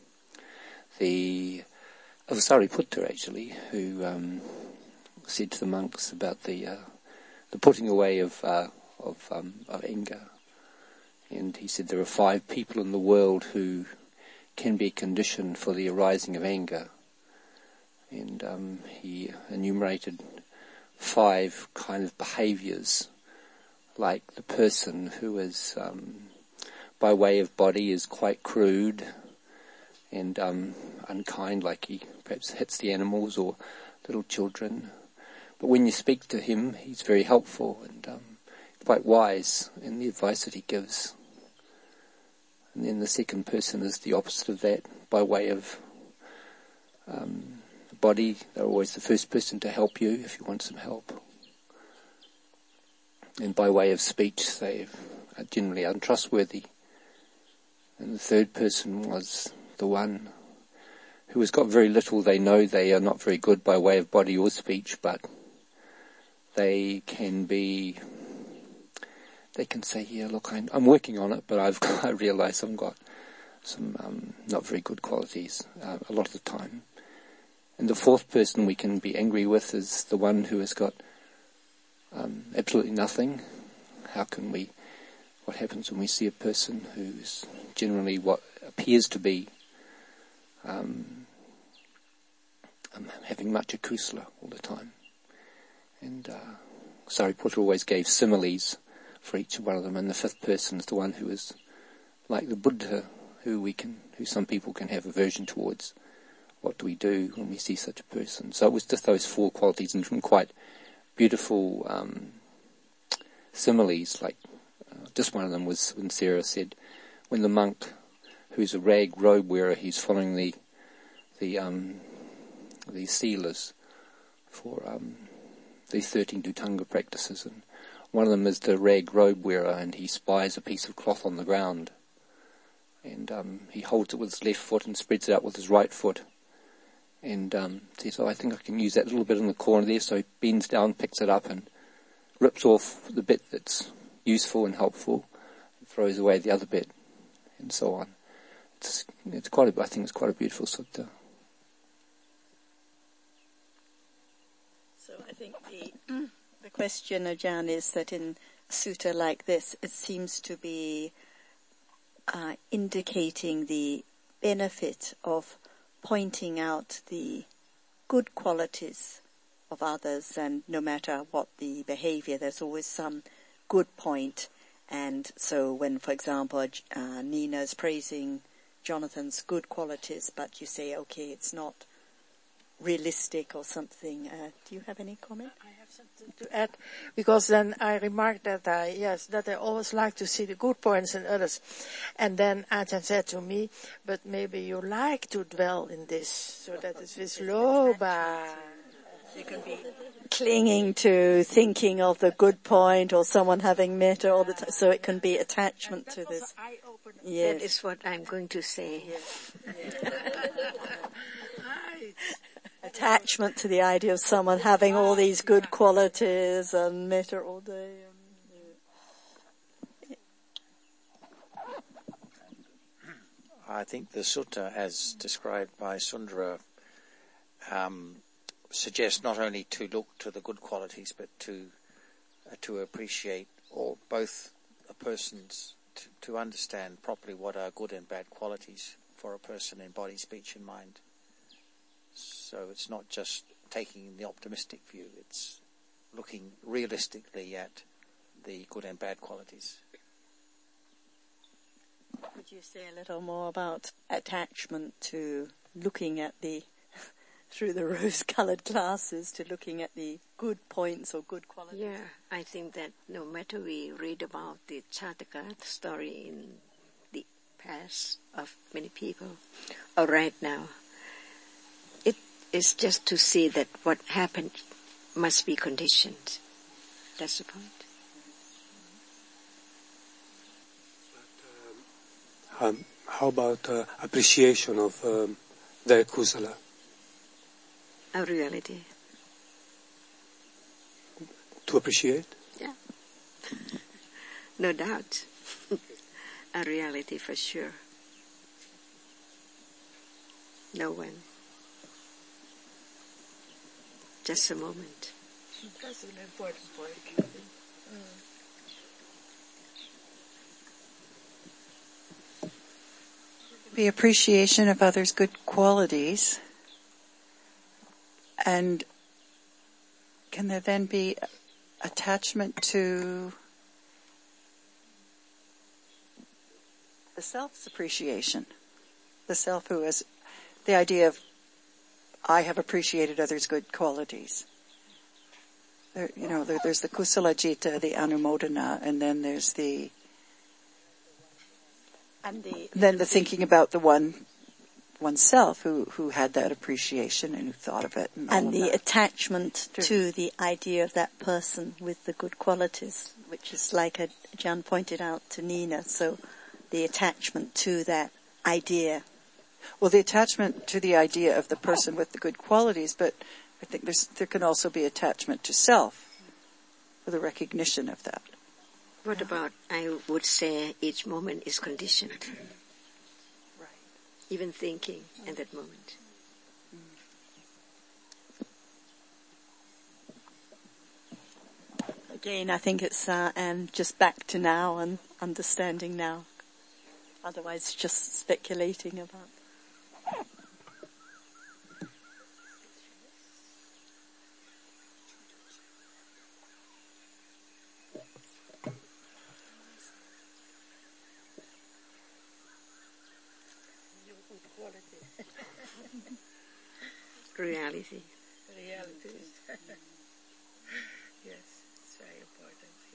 the Avasariputta actually, who um, said to the monks about the uh, the putting away of uh, of, um, of anger, and he said there are five people in the world who can be a condition for the arising of anger, and um, he enumerated five kind of behaviours. Like the person who is, um, by way of body, is quite crude and um, unkind, like he perhaps hits the animals or little children. But when you speak to him, he's very helpful and um, quite wise in the advice that he gives. And then the second person is the opposite of that, by way of um, the body. They're always the first person to help you if you want some help. And by way of speech, they are generally untrustworthy. And the third person was the one who has got very little. They know they are not very good by way of body or speech, but they can be, they can say, yeah, look, I'm, I'm working on it, but I've got, I realise I've got some um, not very good qualities uh, a lot of the time. And the fourth person we can be angry with is the one who has got Um, absolutely nothing. How can we, what happens when we see a person who's generally what appears to be um, um, having much akusala all the time? And uh, Sariputta always gave similes for each one of them, and the fifth person is the one who is like the Buddha, who we can, who some people can have aversion towards. What do we do when we see such a person? So it was just those four qualities, and from quite beautiful um, similes, like uh, just one of them was when Sarah said, when the monk, who's a rag robe wearer, he's following the the um, the sealers for um, these thirteen Dhutanga practices, and one of them is the rag robe wearer, and he spies a piece of cloth on the ground. And um, he holds it with his left foot and spreads it out with his right foot. And um, says, oh, I think I can use that little bit in the corner there. So he bends down, picks it up, and rips off the bit that's useful and helpful, and throws away the other bit, and so on. It's, it's quite a, I think it's quite a beautiful sutta. So I think the the question, Ajahn, is that in a sutta like this, it seems to be uh, indicating the benefit of pointing out the good qualities of others, and no matter what the behavior, there's always some good point. And so when, for example, uh, Nina's praising Jonathan's good qualities, but you say, okay, it's not realistic or something. Uh, do you have any comment? I have something to add, because then I remarked that I, yes, that I always like to see the good points in others. And then Ajahn said to me, but maybe you like to dwell in this, so that it's this loba. You can be clinging to thinking of the good point or someone having metta all the time, so it can be attachment to this. Yes. That is what I'm going to say. Yes. Attachment to the idea of someone having all these good qualities and metta all day. I think the sutta, as described by Sundara, um, suggests not only to look to the good qualities, but to uh, to appreciate or both a person's to, to understand properly what are good and bad qualities for a person in body, speech, and mind. So it's not just taking the optimistic view; it's looking realistically at the good and bad qualities. Could you say a little more about attachment to looking at the through the rose-colored glasses, to looking at the good points or good qualities? Yeah, I think that no matter we read about the Chataka story in the past of many people, or right now, it is just to see that what happened must be conditioned. That's the point. But, um, um, how about uh, appreciation of um, the kusala? A reality. To appreciate? Yeah. No doubt. A reality for sure. No one. Just a moment. That's an important point. The appreciation of others' good qualities. And can there then be attachment to the self's appreciation? The self who has the idea of, I have appreciated others' good qualities. There, you know, there, there's the kusala jita, the anumodana, and then there's the, and the then the thinking about the one oneself who, who had that appreciation and who thought of it. And, and all the of that. attachment to the idea of that person with the good qualities, which is like a, Jan pointed out to Nina, so the attachment to that idea. Well, the attachment to the idea of the person with the good qualities, but I think there's, there can also be attachment to self, for the recognition of that. What about, I would say each moment is conditioned. Right. Even thinking at that moment. Again, I think it's uh, and just back to now and understanding now. Otherwise, just speculating about. Reality. Reality. Yes, it's very important. Yeah.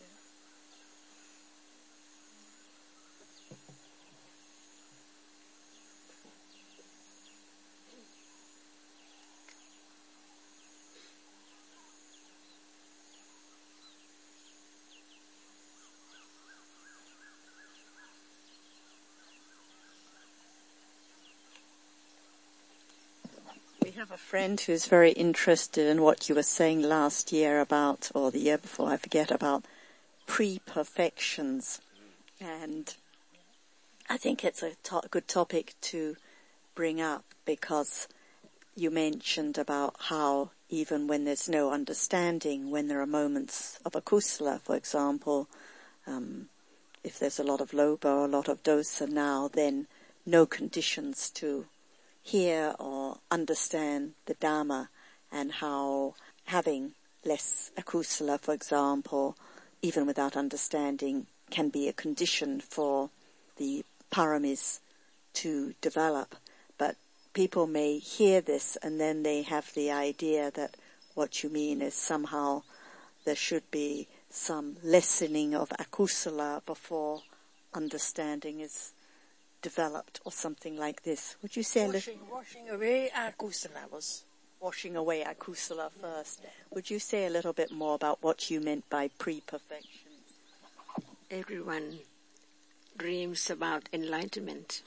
have a friend who's very interested in what you were saying last year about, or the year before, I forget, about pre-perfections. And I think it's a to- good topic to bring up, because you mentioned about how even when there's no understanding, when there are moments of akusala, for example, um, if there's a lot of lobha or a lot of dosa now, then no conditions to hear or understand the Dhamma, and how having less akusala, for example, even without understanding, can be a condition for the paramis to develop. But people may hear this and then they have the idea that what you mean is somehow there should be some lessening of akusala before understanding is developed, or something like this. Would you say washing, a little... washing away akusala was... Washing away akusala first. Would you say a little bit more about what you meant by pre-perfection? Everyone dreams about enlightenment.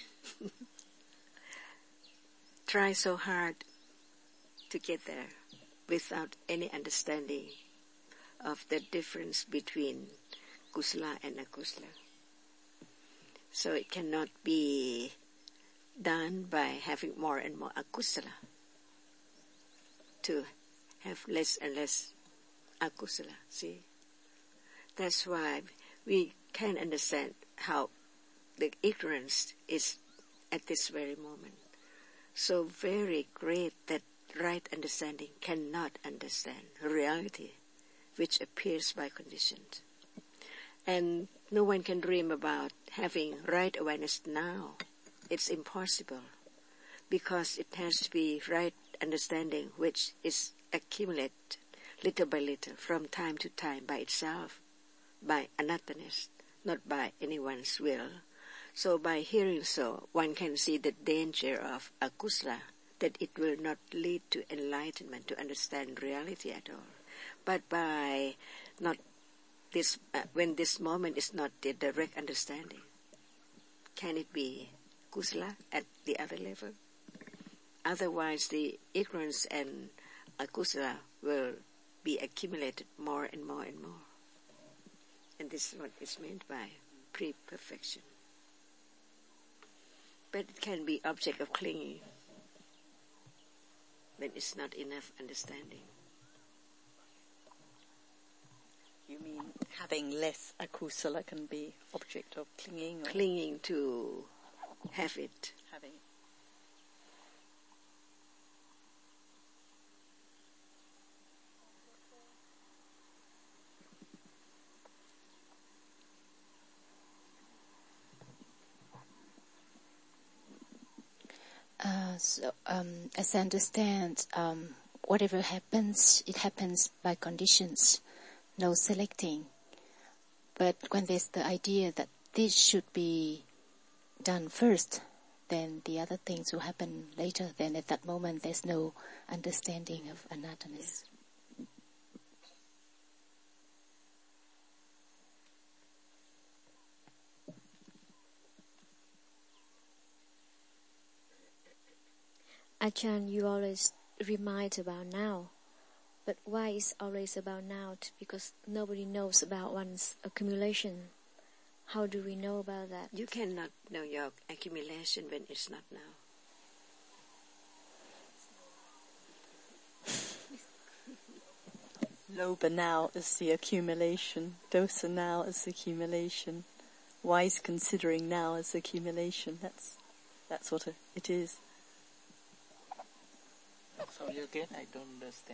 Try so hard to get there without any understanding of the difference between kusala and akusala. So it cannot be done by having more and more akusala to have less and less akusala. See? That's why we can understand how the ignorance is at this very moment so very great that right understanding cannot understand reality, which appears by conditions. And no one can dream about having right awareness now. It's impossible, because it has to be right understanding, which is accumulated little by little from time to time by itself, by anattanis, not by anyone's will. So by hearing so, one can see the danger of akusala, that it will not lead to enlightenment, to understand reality at all. But by not this, uh, when this moment is not the direct understanding, can it be kusala at the other level? Otherwise, the ignorance and akusala will be accumulated more and more and more. And this is what is meant by pre-perfection. But it can be object of clinging when it's not enough understanding. You mean having less akusala can be object of clinging? Or clinging to have it. Having it. Uh, so, um, as I understand, um, whatever happens, it happens by conditions, no selecting. But when there's the idea that this should be done first, then the other things will happen later. Then at that moment, there's no understanding of anattanis. Ajahn, you always remind about now. But why is always about now? Because nobody knows about one's accumulation. How do we know about that? You cannot know your accumulation when it's not now. Lobha now is the accumulation. Dosa now is accumulation. Wise considering now as accumulation. That's that's what it is. Sorry again, I don't understand.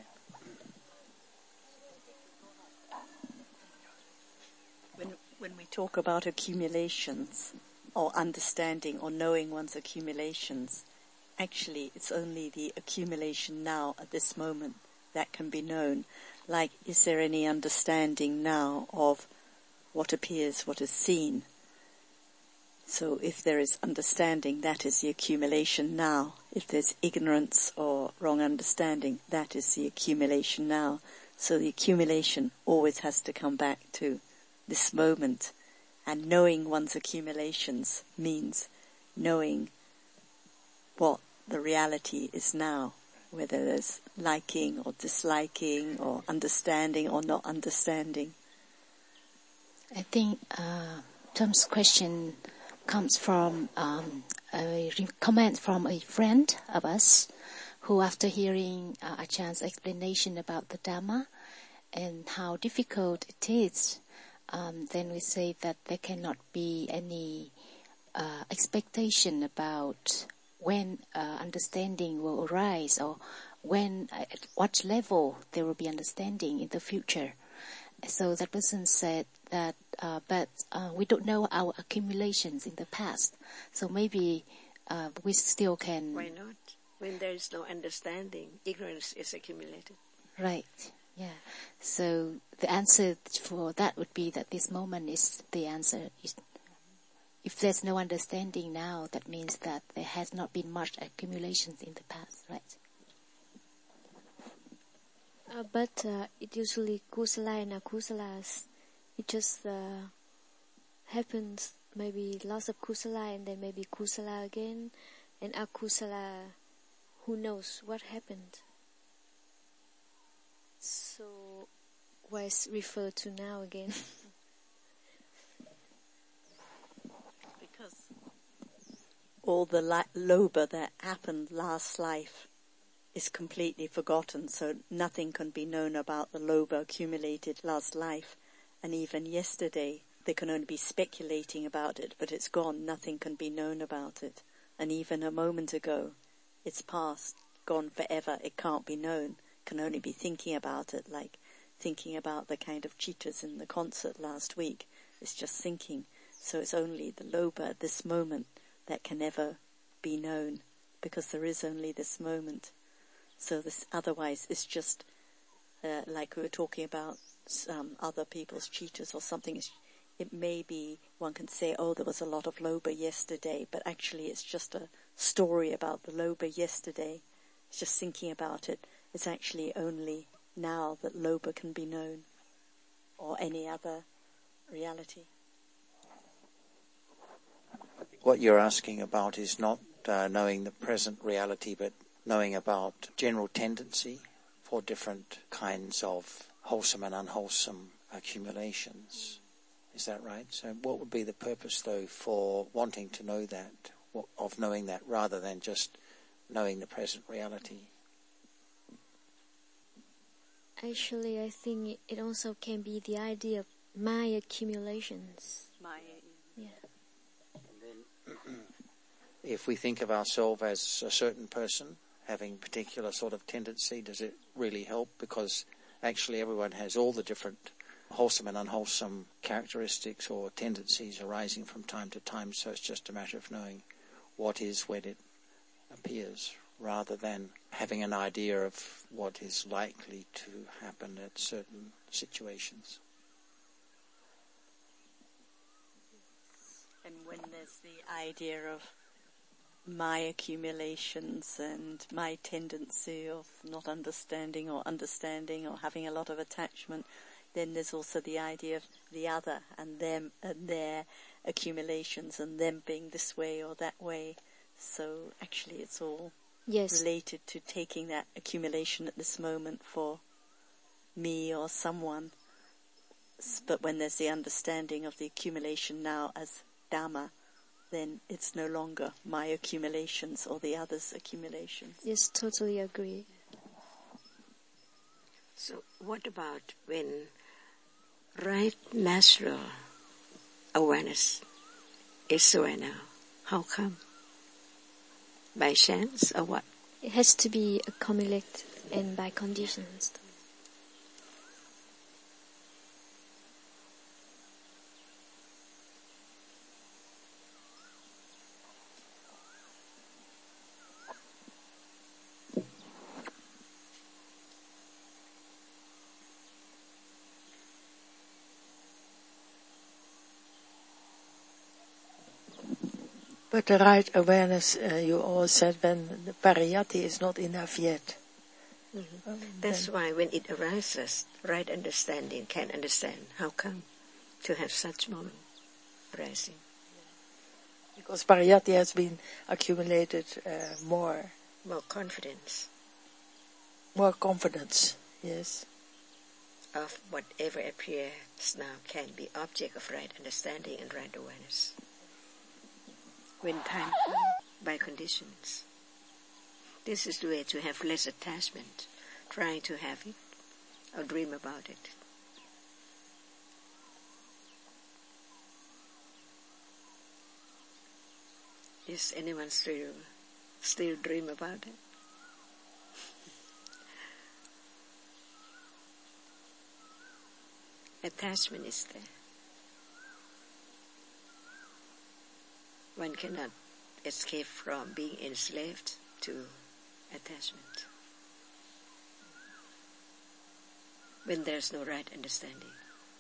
When when we talk about accumulations, or understanding or knowing one's accumulations, actually it's only the accumulation now at this moment that can be known. Like, is there any understanding now of what appears, what is seen? So if there is understanding, that is the accumulation now. If there's ignorance or wrong understanding, that is the accumulation now. So the accumulation always has to come back to this moment. And knowing one's accumulations means knowing what the reality is now, whether there's liking or disliking or understanding or not understanding. I think uh, Tom's question comes from um, a re- comment from a friend of us who, after hearing uh, Ajahn's explanation about the Dhamma and how difficult it is, um, then we say that there cannot be any uh, expectation about when uh, understanding will arise or when, uh, at what level there will be understanding in the future. So that person said that, uh, but uh, we don't know our accumulations in the past. So maybe uh, we still can... Why not? When there is no understanding, ignorance is accumulated. Right, yeah. So the answer for that would be that this moment is the answer. If there's no understanding now, that means that there has not been much accumulations in the past, right? Uh, but uh, it usually kusala and akusalas, it just uh, happens, maybe lots of kusala and then maybe kusala again, and akusala, who knows what happened. So, why is referred to now again? Because all the la- lobha that happened last life is completely forgotten, so nothing can be known about the lobha accumulated last life. And even yesterday, they can only be speculating about it, but it's gone. Nothing can be known about it. And even a moment ago, it's past, gone forever. It can't be known. Can only be thinking about it, like thinking about the kind of cheetahs in the concert last week. It's just thinking. So it's only the lobha at this moment that can ever be known, because there is only this moment. So this, otherwise, it's just uh, like we were talking about um, other people's cheetahs or something. It's, it may be, one can say, oh, there was a lot of lobha yesterday, but actually it's just a story about the lobha yesterday. It's just thinking about it. It's actually only now that lobha can be known, or any other reality. What you're asking about is not uh, knowing the present reality, but knowing about general tendency for different kinds of wholesome and unwholesome accumulations. Is that right? So what would be the purpose, though, for wanting to know that, of knowing that, rather than just knowing the present reality? Actually, I think it also can be the idea of my accumulations. My, yeah. And then, if we think of ourselves as a certain person having a particular sort of tendency, does it really help? Because actually everyone has all the different wholesome and unwholesome characteristics or tendencies arising from time to time, so it's just a matter of knowing what is when it appears, rather than having an idea of what is likely to happen at certain situations. And when there's the idea of my accumulations and my tendency of not understanding or understanding or having a lot of attachment, then there's also the idea of the other and them and their accumulations and them being this way or that way. So actually it's all yes. related to taking that accumulation at this moment for me or someone. But when there's the understanding of the accumulation now as Dhamma, then it's no longer my accumulations or the other's accumulations. Yes, totally agree. So what about when right natural awareness is aware now? How come? By chance or what? It has to be accumulated and by conditions. But the right awareness, uh, you all said, when the pariyati is not enough yet. Mm-hmm. Um, That's why when it arises, right understanding can understand. How come to have such moment arising? Because pariyati has been accumulated uh, more. More confidence. more confidence, yes. Of whatever appears now can be object of right understanding and right awareness. When time comes by conditions, this is the way to have less attachment, trying to have it or dream about it. Is anyone still still dream about it? Attachment is there. One cannot escape from being enslaved to attachment when there's no right understanding.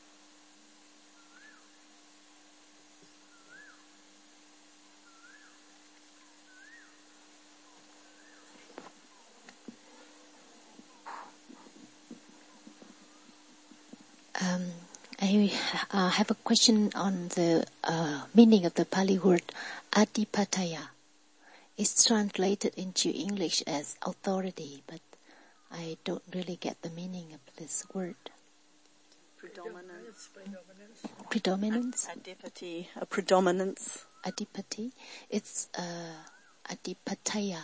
Um, I uh, have a question on the uh, meaning of the Pali word adipataya. It's translated into English as authority, but I don't really get the meaning of this word. Predominance. Predominance? Adipati, a predominance. Adipati. It's uh, adipataya.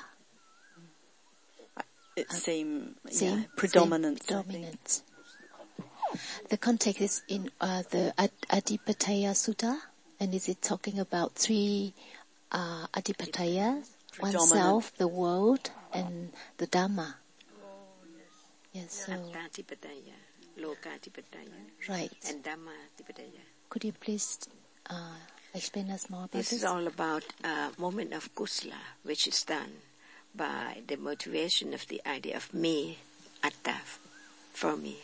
It's same, same yeah, predominance. Same predominance. The context is in uh, the Ad- Adipataya Sutta, and is it talking about three uh, Adipatayas? Oneself, the world, and the Dhamma. Yes, so... Attatipataya, Lokatipataya, right. and Dhammatipataya. Could you please uh, explain us more about this? This is all about a moment of kusala, which is done by the motivation of the idea of me, atta, for me.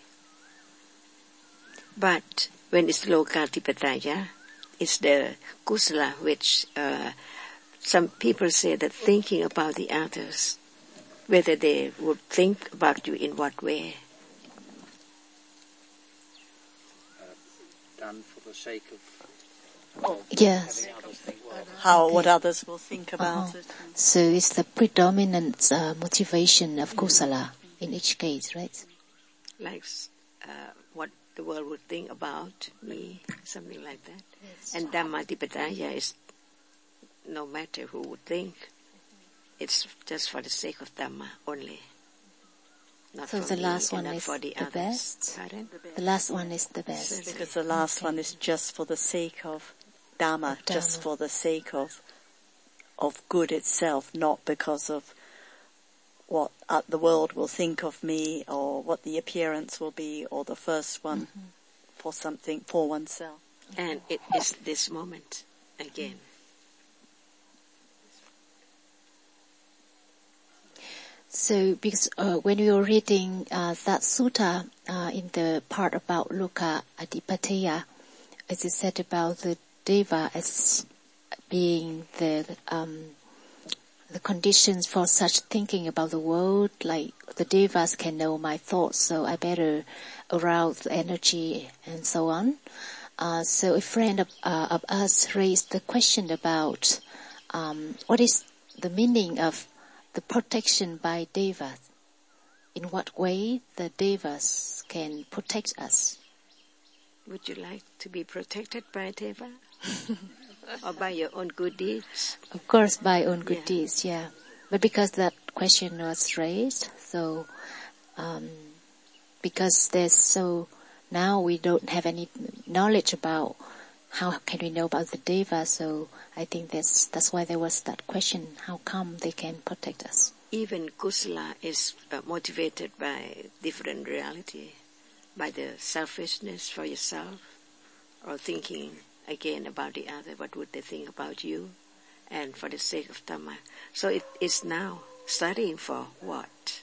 But when it's Lokatipataya, it's the kusala which uh, some people say that thinking about the others, whether they would think about you in what way. Uh, done for the sake of, oh, yes. having others think well. How, okay. what others will think about uh-huh. it. So it's the predominant uh, motivation of kusala in each case, right? Like uh, what the world would think about me, something like that. Yes. And Dhammatipataya is no matter who would think, it's just for the sake of Dhamma only. Not so for the me last and one not is for the, the others. best? Pardon? The last one is the best. Because the last okay. one is just for the sake of Dhamma, of Dhamma, just for the sake of of good itself, not because of what uh, the world will think of me or what the appearance will be, or the first one mm-hmm. for something for oneself. And it is this moment again. So, because uh, when we were reading uh, that sutta uh, in the part about Loka Adipataya, as it said about the deva as being the um, the conditions for such thinking about the world, like the devas can know my thoughts, so I better arouse the energy and so on. Uh, so a friend of, uh, of us raised the question about um, what is the meaning of the protection by devas. In what way the devas can protect us? Would you like to be protected by deva? Or by your own good deeds? Of course, by own good yeah. deeds, yeah. But because that question was raised, so um, because there's so now we don't have any knowledge about how can we know about the deva. So I think that's that's why there was that question: how come they can protect us? Even kusala is uh, motivated by different reality, by the selfishness for yourself, or thinking again about the other, what would they think about you, and for the sake of Dhamma. So it is now studying for what?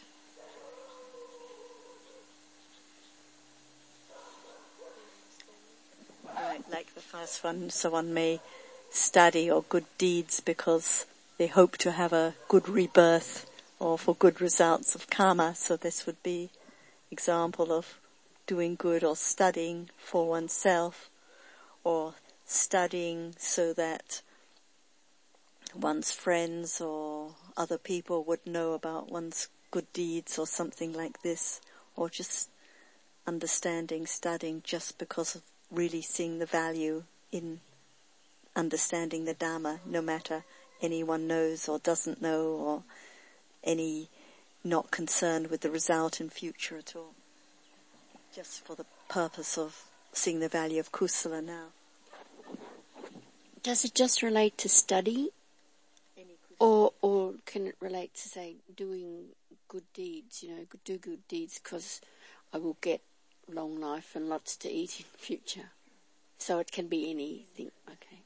Right, like the first one, someone may study or good deeds because they hope to have a good rebirth or for good results of karma. So this would be example of doing good or studying for oneself, or studying so that one's friends or other people would know about one's good deeds or something like this, or just understanding, studying just because of really seeing the value in understanding the Dhamma, no matter anyone knows or doesn't know, or any not concerned with the result in future at all. Just for the purpose of seeing the value of kusala now. Does it just relate to study? Or or can it relate to, say, doing good deeds, you know, do good deeds because I will get long life and lots to eat in future? So it can be anything, okay.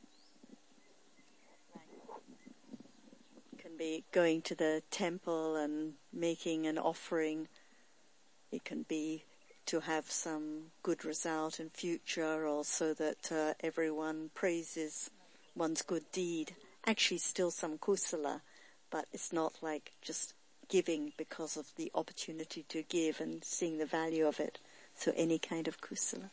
It can be going to the temple and making an offering. It can be to have some good result in future, or so that uh, everyone praises one's good deed. Actually still some kusala, but it's not like just giving because of the opportunity to give and seeing the value of it. So any kind of kusala.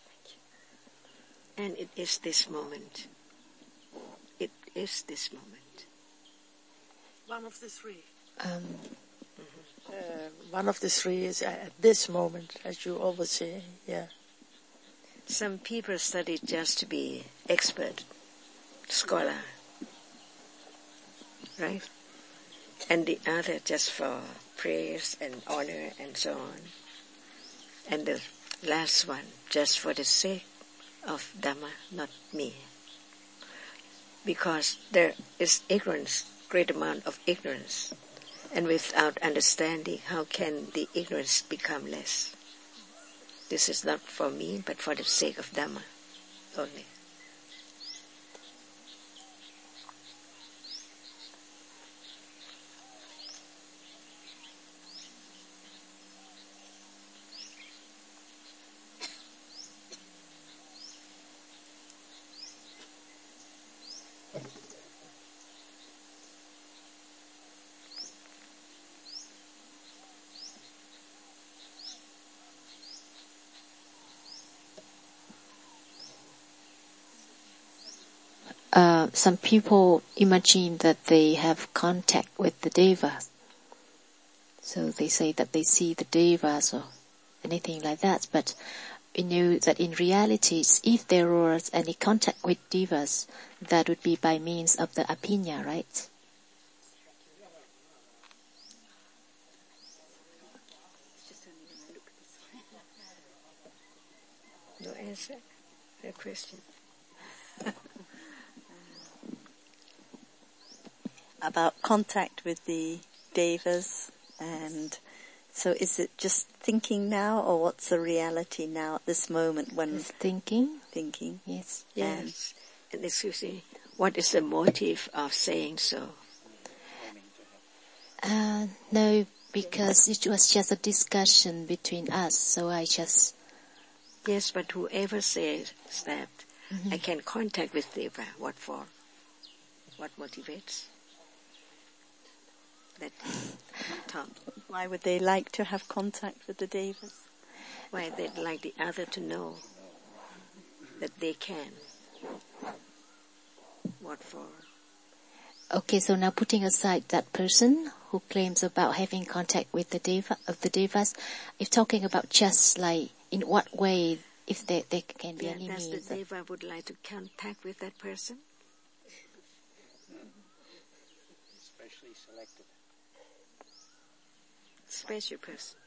And it is this moment. It is this moment. One of the three. Um, mm-hmm. uh, one of the three is at this moment, as you always say, yeah. Some people study just to be expert, scholar, right? And the other just for praise and honor and so on. And the last one just for the sake of Dhamma, not me. Because there is ignorance, great amount of ignorance. And without understanding, how can the ignorance become less? This is not for me, but for the sake of Dhamma only. Uh, some people imagine that they have contact with the devas. So they say that they see the devas or anything like that. But we know that in reality, if there was any contact with devas, that would be by means of the apinya, right? No answer? No question. About contact with the devas, and so is it just thinking now, or what's the reality now at this moment when it's thinking? Thinking, yes. Yes. And excuse me, what is the motive of saying so? Uh, no, because it was just a discussion between us, so I just... Yes, but whoever says that, mm-hmm. I can contact with Deva, what for? What motivates? That talk. Why would they like to have contact with the devas? Why they'd like the other to know that they can. What for? Okay, so now putting aside that person who claims about having contact with the deva of the devas, if talking about just like in what way, if there there can be yeah, any does means. the deva would like to contact with that person? Specially selected. Special person.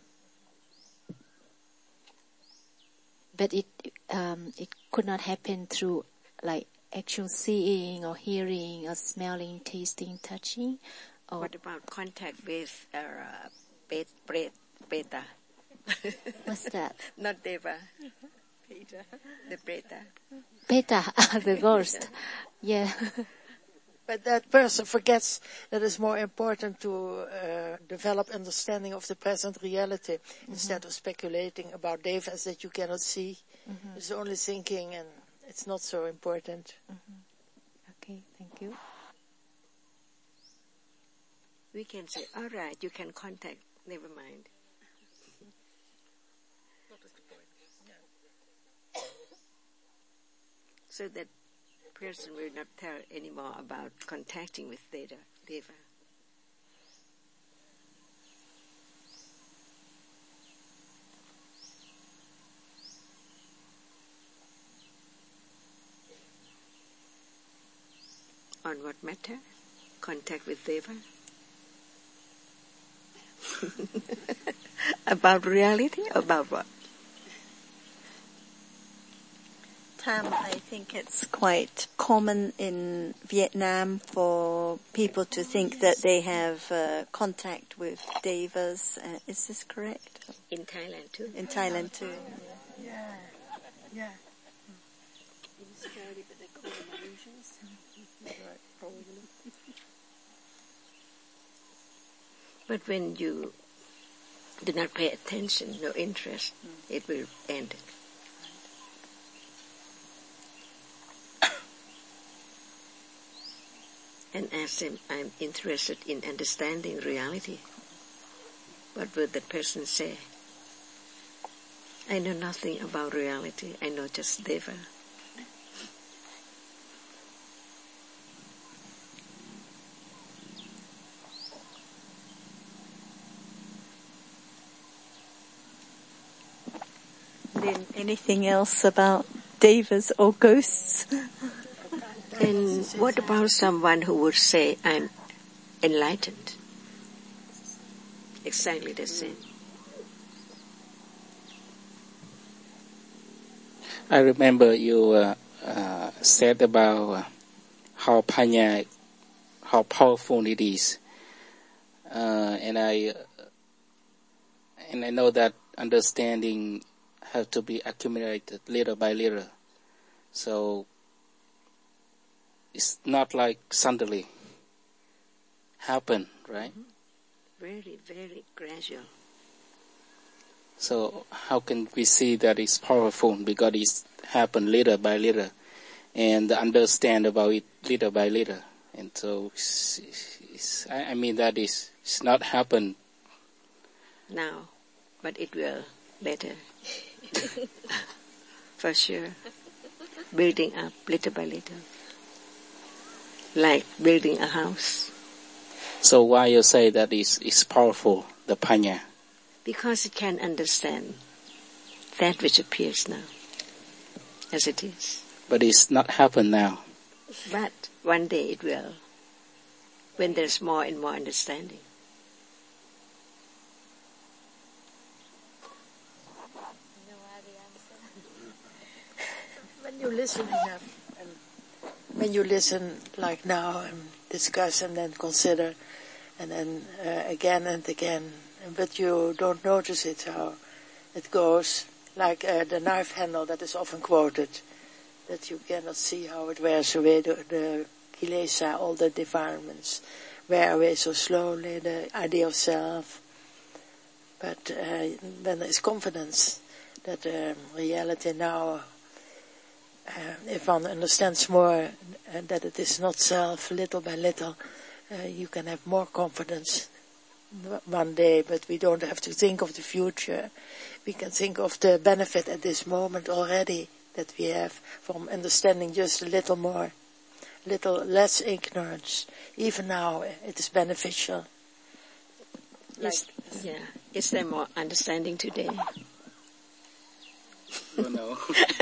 But it um, it could not happen through like actual seeing or hearing or smelling, tasting, touching. Or what about contact with uh, pet, pret, Peta? What's that? Not Deva. Peta. The Peta. Peta, the ghost. Yeah. But that person forgets that it's more important to uh, develop understanding of the present reality mm-hmm. instead of speculating about devas that you cannot see. Mm-hmm. It's only thinking, and it's not so important. Mm-hmm. Okay, thank you. We can say, all right, you can contact, never mind. What is the point? Yeah. So that person will not tell anymore about contacting with Deva. Deva. On what matter? Contact with Deva? About reality? About what? Tam, I think it's quite common in Vietnam for people to think that they have uh, contact with devas. Uh, is this correct? In Thailand too. In Thailand too. Yeah, yeah. But when you do not pay attention, no interest, mm. it will end. And as I'm interested in understanding reality, what will the person say? I know nothing about reality. I know just Deva. Then anything else about devas or ghosts? And what about someone who would say, I'm enlightened? Exactly the same. I remember you uh, uh, said about uh, how panya, how powerful it is, uh, and I uh, and I know that understanding has to be accumulated little by little. So it's not like suddenly happen, right? Mm-hmm. Very, very gradual. So how can we see that it's powerful? Because it's happened little by little, and understand about it little by little. And so it's, it's, I mean that is it's not happen now, but it will later. For sure. Building up little by little. Like building a house. So why you say that is is powerful, the panya? Because it can understand that which appears now, as it is. But it's not happen now. But one day it will, when there's more and more understanding. When you listen enough, and when you listen like now and discuss and then consider, and then uh, again and again, but you don't notice it how it goes, like uh, the knife handle that is often quoted, that you cannot see how it wears away the, the kilesa, all the defilements, wear away so slowly, the idea of self. But uh, then there is confidence that um, reality now, uh, if one understands more uh, that it is not self, little by little, uh, you can have more confidence one day, but we don't have to think of the future. We can think of the benefit at this moment already that we have from understanding just a little more, little less ignorance. Even now it is beneficial. Like, is, yeah. Is there more understanding today? Oh no.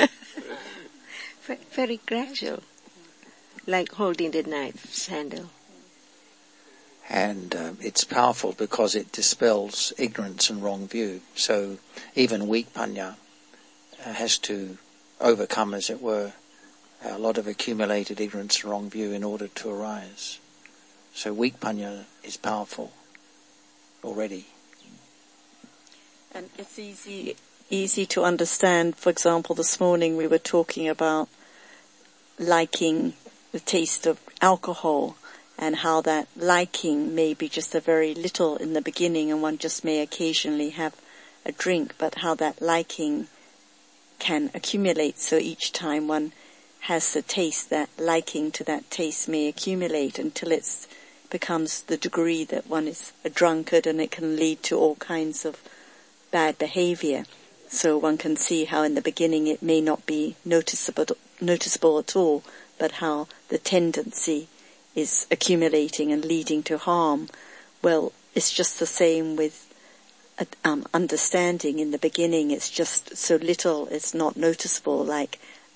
Very gradual. Like holding the knife's handle. And um, it's powerful because it dispels ignorance and wrong view. So even weak panya uh, has to overcome, as it were, a lot of accumulated ignorance and wrong view in order to arise. So weak panya is powerful already. And it's easy, easy to understand. For example, this morning we were talking about liking the taste of alcohol, and how that liking may be just a very little in the beginning, and one just may occasionally have a drink, but how that liking can accumulate. So each time one has the taste, that liking to that taste may accumulate until it becomes the degree that one is a drunkard, and it can lead to all kinds of bad behavior. So one can see how in the beginning it may not be noticeable, noticeable at all, but how the tendency is accumulating and leading to harm. Well, it's just the same with um, understanding. In the beginning it's just so little, it's not noticeable, like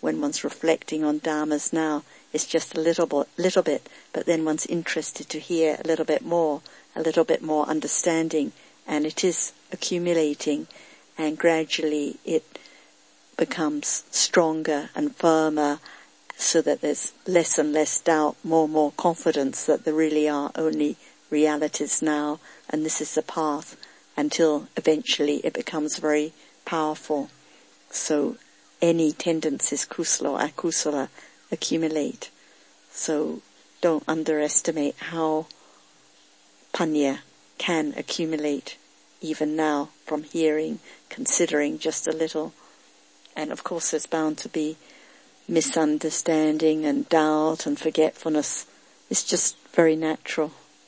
when one's reflecting on dharmas now, it's just a little bit, little bit, but then one's interested to hear a little bit more, a little bit more understanding, and it is accumulating, and gradually it becomes stronger and firmer, so that there's less and less doubt, more and more confidence that there really are only realities now, and this is the path, until eventually it becomes very powerful. So any tendencies, kusala or akusala, accumulate. So don't underestimate how panya can accumulate even now from hearing, considering just a little. And of course there's bound to be misunderstanding and doubt and forgetfulness. It's just very natural.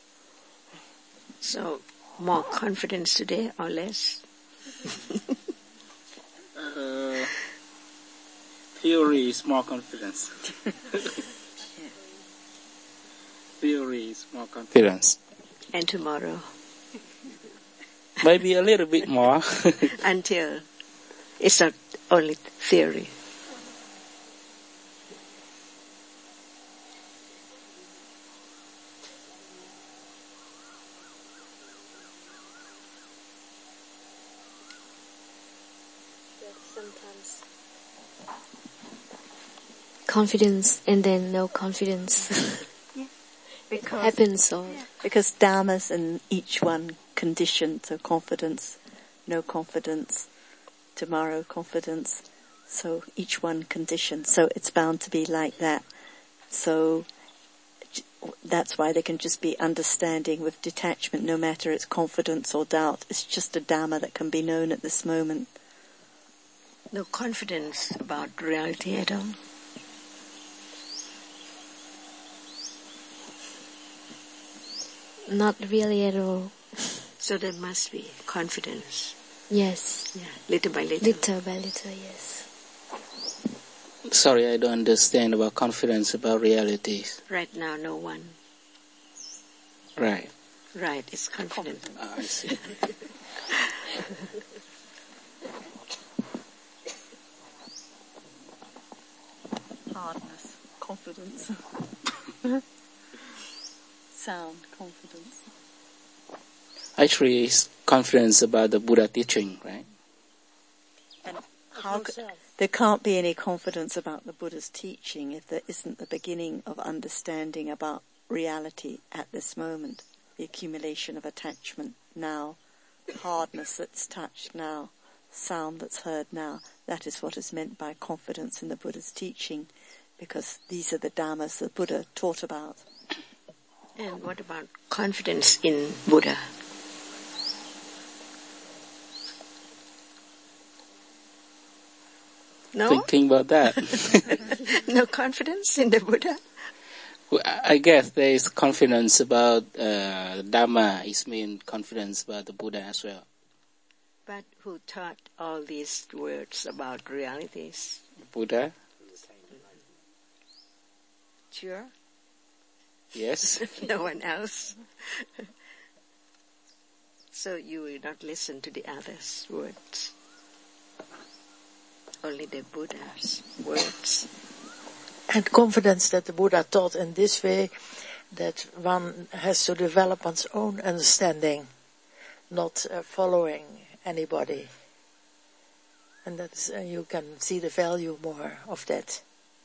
So more confidence today or less? uh, theory is more confidence. Theory is more confidence. And tomorrow? Maybe a little bit more. Until it's not only theory. Sometimes confidence and then no confidence. Yeah. Because, happens or yeah. Because dharmas in each one condition, so confidence, no confidence, tomorrow confidence, so each one condition, so it's bound to be like that. So that's why there can just be understanding with detachment, no matter it's confidence or doubt. It's just a dharma that can be known at this moment. No confidence about reality at all? Not really at all. So there must be confidence. Yes. Yeah, little by little. Little by little, yes. Sorry, I don't understand about confidence about realities. Right now, no one. Right. Right, it's confident. Oh, I see. Hardness, confidence. Sound, confidence. Actually, it's confidence about the Buddha teaching, right? And how c- there can't be any confidence about the Buddha's teaching if there isn't the beginning of understanding about reality at this moment, the accumulation of attachment now, hardness that's touched now, sound that's heard now. That is what is meant by confidence in the Buddha's teaching, because these are the dharmas the Buddha taught about. And what about confidence in Buddha? No? Thinking about that. No confidence in the Buddha? Well, I guess there is confidence about uh, Dharma. It means confidence about the Buddha as well. But who taught all these words about realities? Buddha. Sure? Yes. No one else. So you will not listen to the others' words. Only the Buddha's words. And confidence that the Buddha taught in this way, that one has to develop one's own understanding, not uh, following anybody. And that's, uh, you can see the value more of that.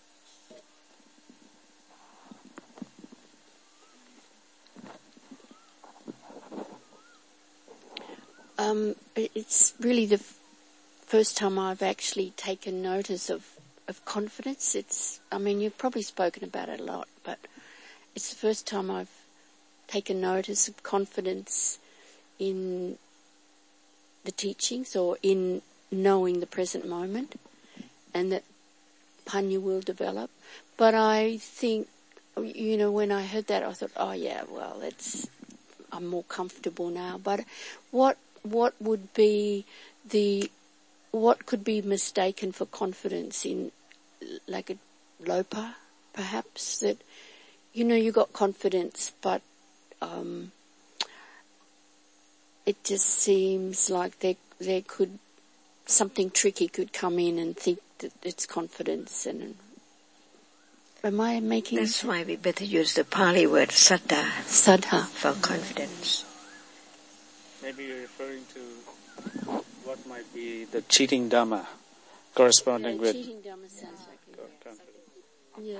Um, it's really the f- first time I've actually taken notice of, of confidence. It's, I mean, you've probably spoken about it a lot, but it's the first time I've taken notice of confidence in the teachings or in knowing the present moment, and that panya will develop. But I think, you know, when I heard that, I thought, oh yeah, well, it's, I'm more comfortable now. But what what would be the, what could be mistaken for confidence in, like a lopa, perhaps, that, you know, you got confidence, but um, it just seems like there there could something tricky could come in and think that it's confidence. And am I making That's sense? why we better use the Pali word saddha, Saddha, for confidence. Maybe you're referring to what might be the cheating Dhamma corresponding yeah, with cheating Dhamma sounds like it. confidence. Yeah.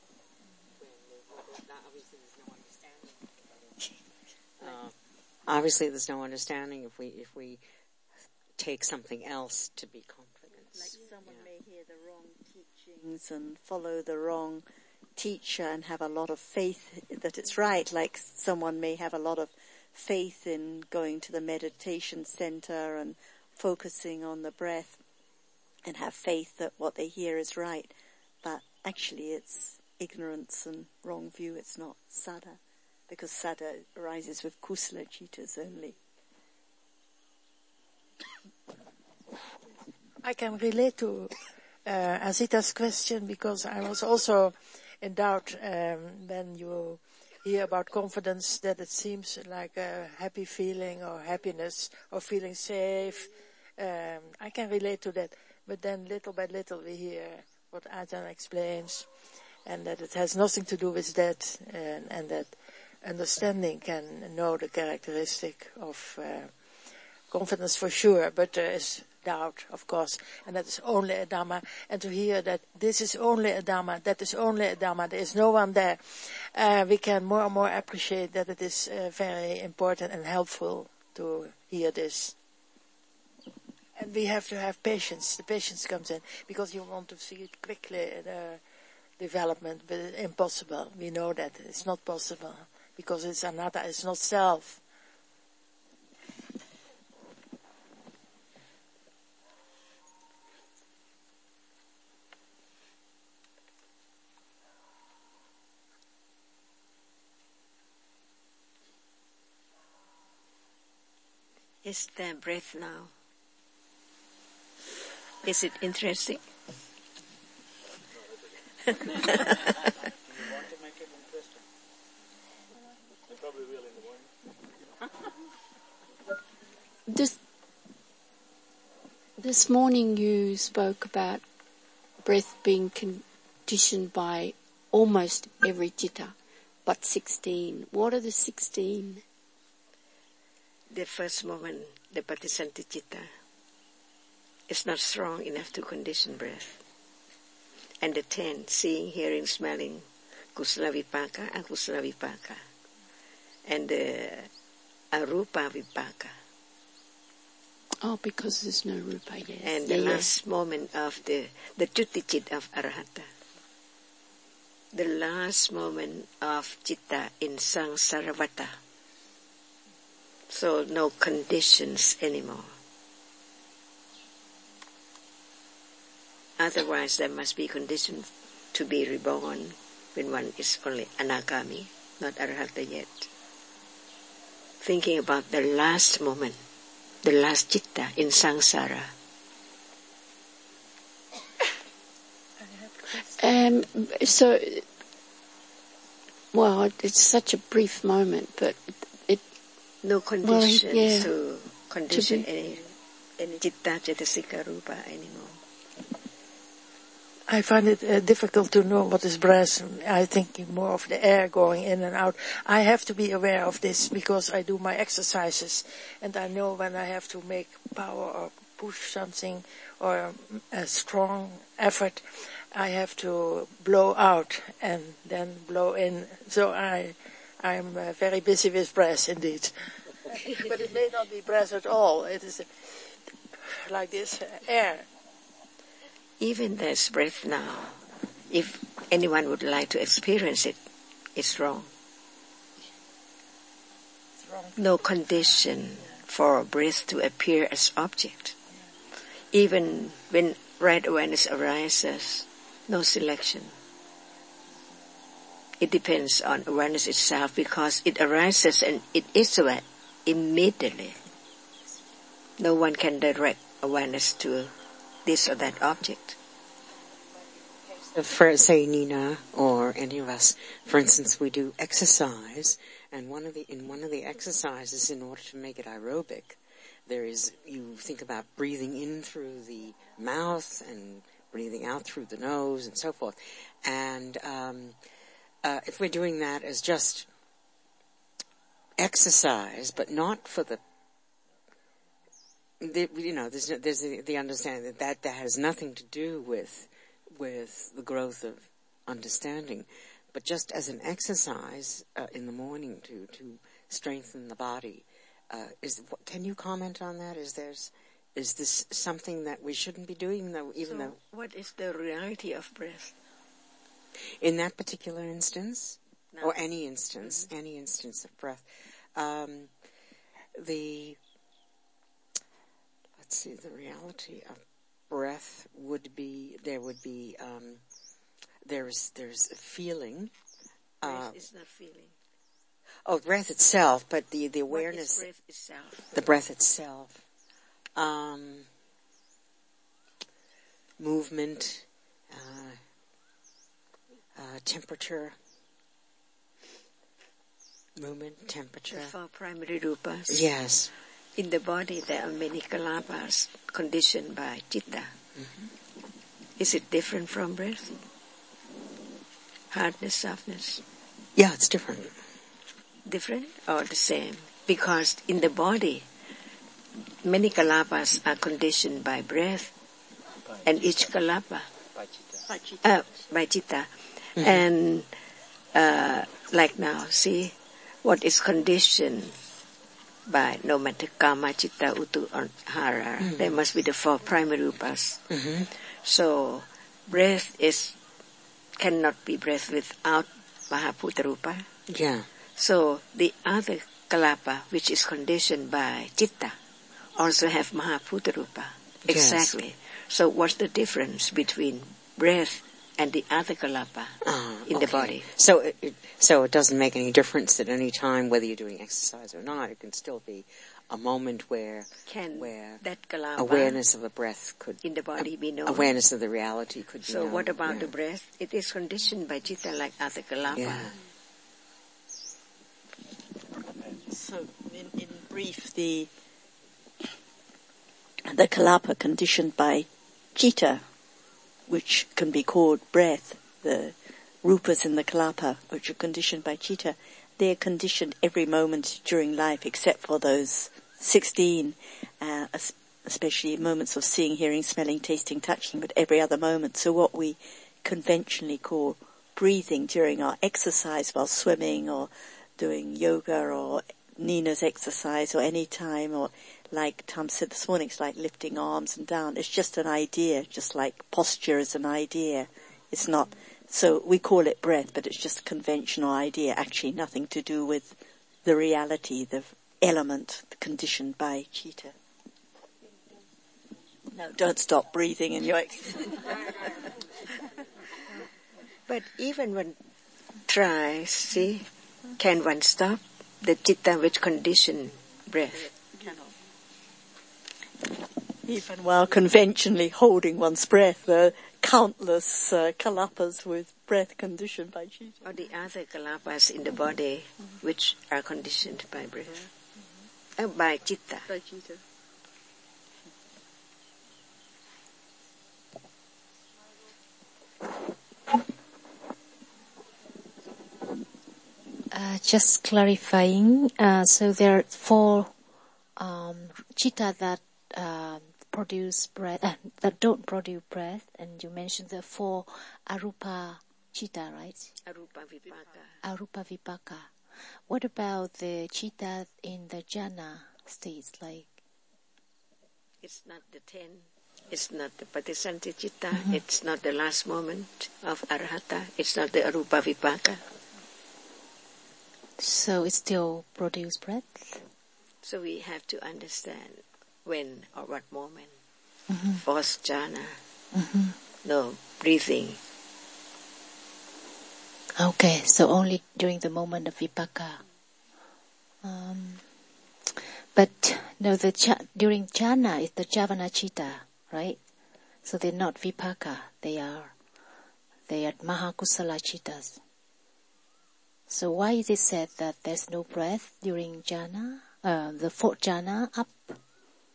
Uh, obviously, there's no understanding if we if we take something else to be confidence. Like someone yeah. may hear the wrong teachings and follow the wrong teacher and have a lot of faith that it's right. Like someone may have a lot of faith in going to the meditation center and focusing on the breath and have faith that what they hear is right. But actually it's ignorance and wrong view. It's not saddha, because saddha arises with kusala citas only. I can relate to uh, Asita's question, because I was also in doubt um, when you hear about confidence, that it seems like a happy feeling or happiness or feeling safe. Um, I can relate to that, but then little by little we hear what Ajahn explains, and that it has nothing to do with that, and, and that understanding can know the characteristic of uh, confidence for sure, but there is doubt, of course, and that is only a Dhamma. And to hear that this is only a Dhamma, that is only a Dhamma, there is no one there, uh, we can more and more appreciate that it is uh, very important and helpful to hear this. And we have to have patience. The patience comes in, because you want to see it quickly, the development, but it's impossible. We know that it's not possible, because it's anatta, it's not self. Is the breath now? Is it interesting? You want to make it interesting? You probably will in the morning. This, this morning you spoke about breath being conditioned by almost every citta, but sixteen. What are the sixteen? The first moment, the patisanti citta, is not strong enough to condition breath. And the ten, seeing, hearing, smelling, kusala vipaka, akusala vipaka. And the arupa vipaka. Oh, because there's no rupa yet. And yeah, the yeah. last moment of the, the tuticit of arahata. The last moment of citta in samsaravata. So no conditions anymore. Otherwise there must be conditions to be reborn when one is only anagami, not arahata yet. Thinking about the last moment, the last citta in samsara. Um, so, well, it's such a brief moment, but it... No conditions well, yeah, to condition to any, any citta, cetasika, rupa anymore. I find it uh, difficult to know what is breath. I think more of the air going in and out. I have to be aware of this because I do my exercises, and I know when I have to make power or push something or a strong effort, I have to blow out and then blow in. So I, I'm uh, very busy with breath indeed. But it may not be breath at all. It is like this, uh, air. Even there's breath now. If anyone would like to experience it, it's wrong. It's wrong. No condition for breath to appear as object. Even when right awareness arises, no selection. It depends on awareness itself because it arises and it is aware immediately. No one can direct awareness to this or that object. For, say, Nina or any of us, for instance, we do exercise, and one of the in one of the exercises, in order to make it aerobic, there is, you think about breathing in through the mouth and breathing out through the nose and so forth. And um, uh, if we're doing that as just exercise, but not for the, the you know, there's, no, there's the, the understanding that, that that has nothing to do with with the growth of understanding, but just as an exercise uh, in the morning to to strengthen the body. Uh, is can you comment on that? Is there's is this something that we shouldn't be doing, though? Even so though, what is the reality of breath in that particular instance, no. or any instance, mm-hmm. any instance of breath, um, the let's see, the reality of breath would be there would be um, there's there's a feeling. Breath uh, is not feeling. Oh, breath itself, but the, the awareness. What is breath itself? The breath itself. Um, movement, uh, uh, temperature. Movement, temperature. The four primary rupas. Yes. In the body there are many kalapas conditioned by citta. Mm-hmm. Is it different from breath? Hardness, softness? Yeah, it's different. Different or the same? Because in the body, many kalapas are conditioned by breath, by and each kalapa by citta, by citta, uh, by citta. Mm-hmm. And uh, like now, see what is conditioned by no matter kama, citta, utu, or hara. Mm-hmm. There must be the four primary rupas. Mm-hmm. So breath is cannot be breath without Mahabhuta Rupa. Yeah. So the other kalapa, which is conditioned by citta, also have Mahabhuta Rupa. Exactly. Yes. So what's the difference between breath and the other kalapa uh, in okay. the body? So it, it, so it doesn't make any difference at any time whether you're doing exercise or not. It can still be a moment where can where that kalapa awareness of the breath could in the body be known. Awareness of the reality could be so known. So what about yeah. the breath? It is conditioned by citta like other kalapa. Yeah. So, in, in brief, the the kalapa conditioned by citta, which can be called breath, the rupas in the kalapa, which are conditioned by citta, they're conditioned every moment during life, except for those sixteen, uh, especially moments of seeing, hearing, smelling, tasting, touching, but every other moment. So what we conventionally call breathing during our exercise while swimming or doing yoga or Nina's exercise or any time, or like Tom said this morning, it's like lifting arms and down. It's just an idea, just like posture is an idea. It's not, so we call it breath, but it's just a conventional idea, actually nothing to do with the reality, the element conditioned by citta. No, don't stop breathing in your exercise. But even when tries, see, can one stop the citta which condition breath? Even while conventionally holding one's breath, there are countless uh, kalapas with breath conditioned by citta. Or the other kalapas in the body mm-hmm. which are conditioned by breath, yeah. mm-hmm. uh, by citta. By citta. Uh, just clarifying, uh, so there are four um, citta that uh, produce breath, uh, that don't produce breath, and you mentioned the four arupa citta, right? Arupa vipaka. Arupa vipaka. What about the citta in the jhana states, like? It's not the ten. It's not the patisanti citta. Mm-hmm. It's not the last moment of arhata. It's not the arupa vipaka. So it still produces breath? So we have to understand when or what moment. Mm-hmm. Fourth jhana. Mm-hmm. No, breathing. Okay, so only during the moment of vipaka. Um, but no, the cha- during jhana is the javana citta, right? So they're not vipaka. They are, they are mahakusala cittas. So why is it said that there's no breath during jhana, uh, the fourth jhana up?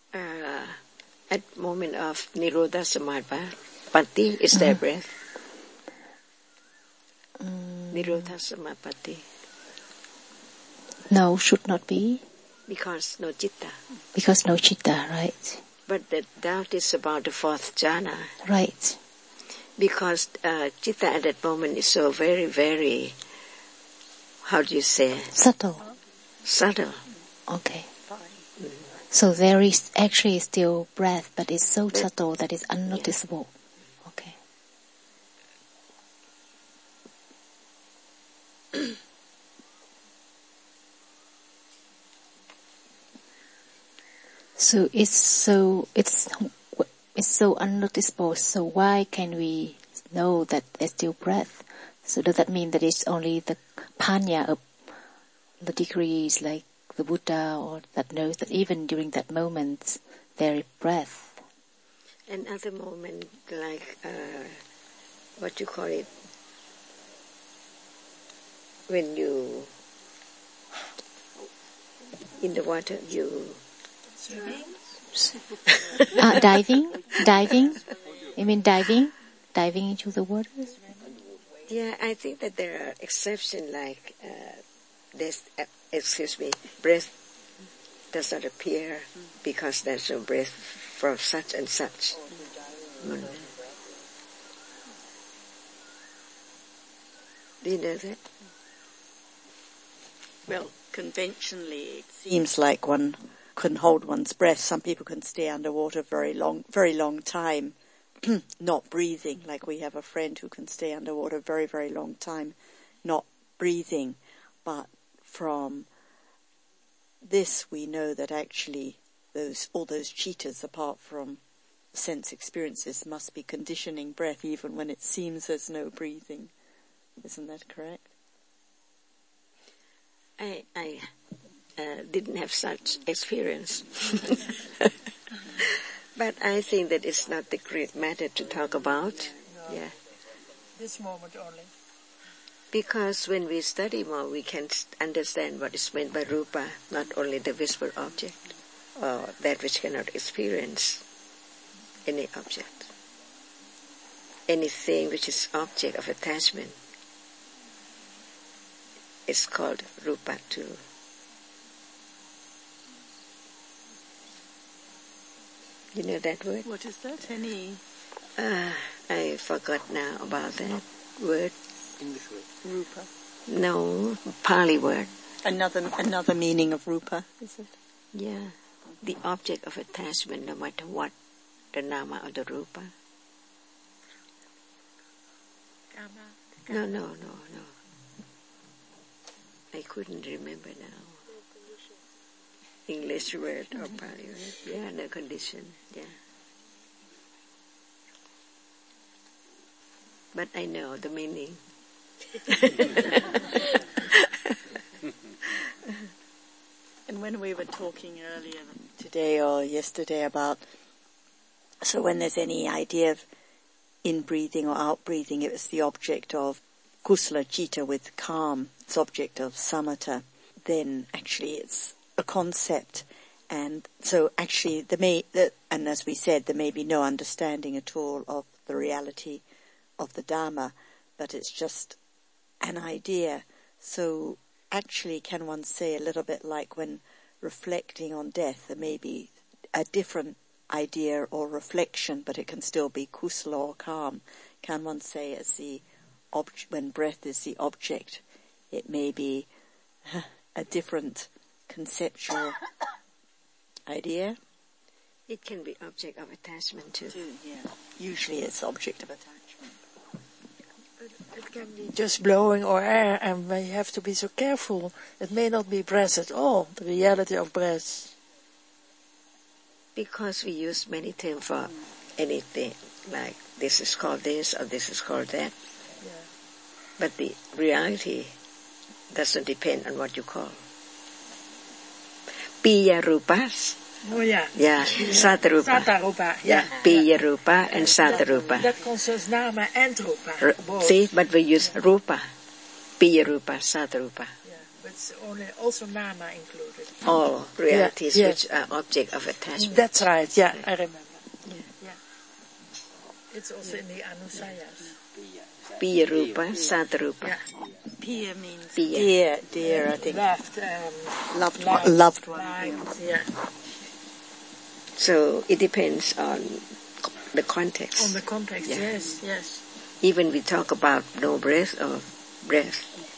Uh, at moment of Nirodha Samapatti, is Uh-huh. there breath? Mm, Nirodha Samapatti. no, should not be. Because no citta. Because no chitta, right? But the doubt is about the fourth jhana. Right. Because uh, citta at that moment is so very, very, how do you say? Subtle. Subtle. Okay. So there is actually still breath, but it's so subtle that it's unnoticeable. Okay. So it's so it's it's so unnoticeable. So why can we know that there's still breath? So does that mean that it's only the panya of the degrees like the Buddha or that knows that even during that moment there is breath? Another moment like uh, what you call it, when you in the water you uh, diving, diving. You mean diving, diving into the water? Yeah, I think that there are exceptions like uh, this. Uh, excuse me, breath does not appear because there's no breath for such and such. Mm. Do you know that? Well, conventionally, it seems like one can hold one's breath. Some people can stay underwater very long, very long time, not breathing. Like we have a friend who can stay underwater very, very long time, not breathing. But from this, we know that actually those all those cheetahs, apart from sense experiences, must be conditioning breath even when it seems there's no breathing. Isn't that correct? I I uh, didn't have such experience, but I think that it's not the great matter to talk about. No. Yeah, This moment only. because when we study more, we can understand what is meant by rupa, not only the visible object or that which cannot experience any object, anything which is object of attachment. It's called rupa too. You know that word? What is that? Any? Uh, I forgot now about that word. English word. Rupa. No, Pali word. Another another meaning of rupa, is it? Yeah, the object of attachment, no matter what, the nama or the rupa. No, no, no, no. I couldn't remember now. English word or Pali word. Yeah, no condition. Yeah. But I know the meaning. And when we were talking earlier today or yesterday about, so when there's any idea of in-breathing or out-breathing, it was the object of kusala citta with calm, it's object of samatha, then actually it's a concept. And so actually, there may, and as we said, there may be no understanding at all of the reality of the Dharma, but it's just an idea. So actually, can one say a little bit like when reflecting on death, there may be a different idea or reflection, but it can still be kusala or calm. Can one say as the ob- when breath is the object, it may be a different conceptual idea? It can be object of attachment too. too yeah. Usually it's object of attachment. It can be just blowing or air, and we have to be so careful. It may not be breath at all, the reality of breath. Because we use many terms for anything, like this is called this or this is called that. Yeah. But the reality doesn't depend on what you call. Piya rupas. Oh yeah. Yeah, satarupa. Satarupa. Yeah, piya rupa and satarupa. That concerns nama and rupa. R- both. see, but we use rupa. Piya rupa, satarupa. Yeah, but it's only also nama included. All realities yeah, yeah. which are object of attachment. That's right. Yeah, I remember. Yeah, yeah. It's also yeah. in the Anusayas. Piya Rupa, Satarupa. Yeah. Piya means Piya. dear, dear, I think. Loved, um, loved, loved, one. Loved one. Loved, yeah. So it depends on the context. On the context, yeah. yes, yes. Even we talk about no breath or breath,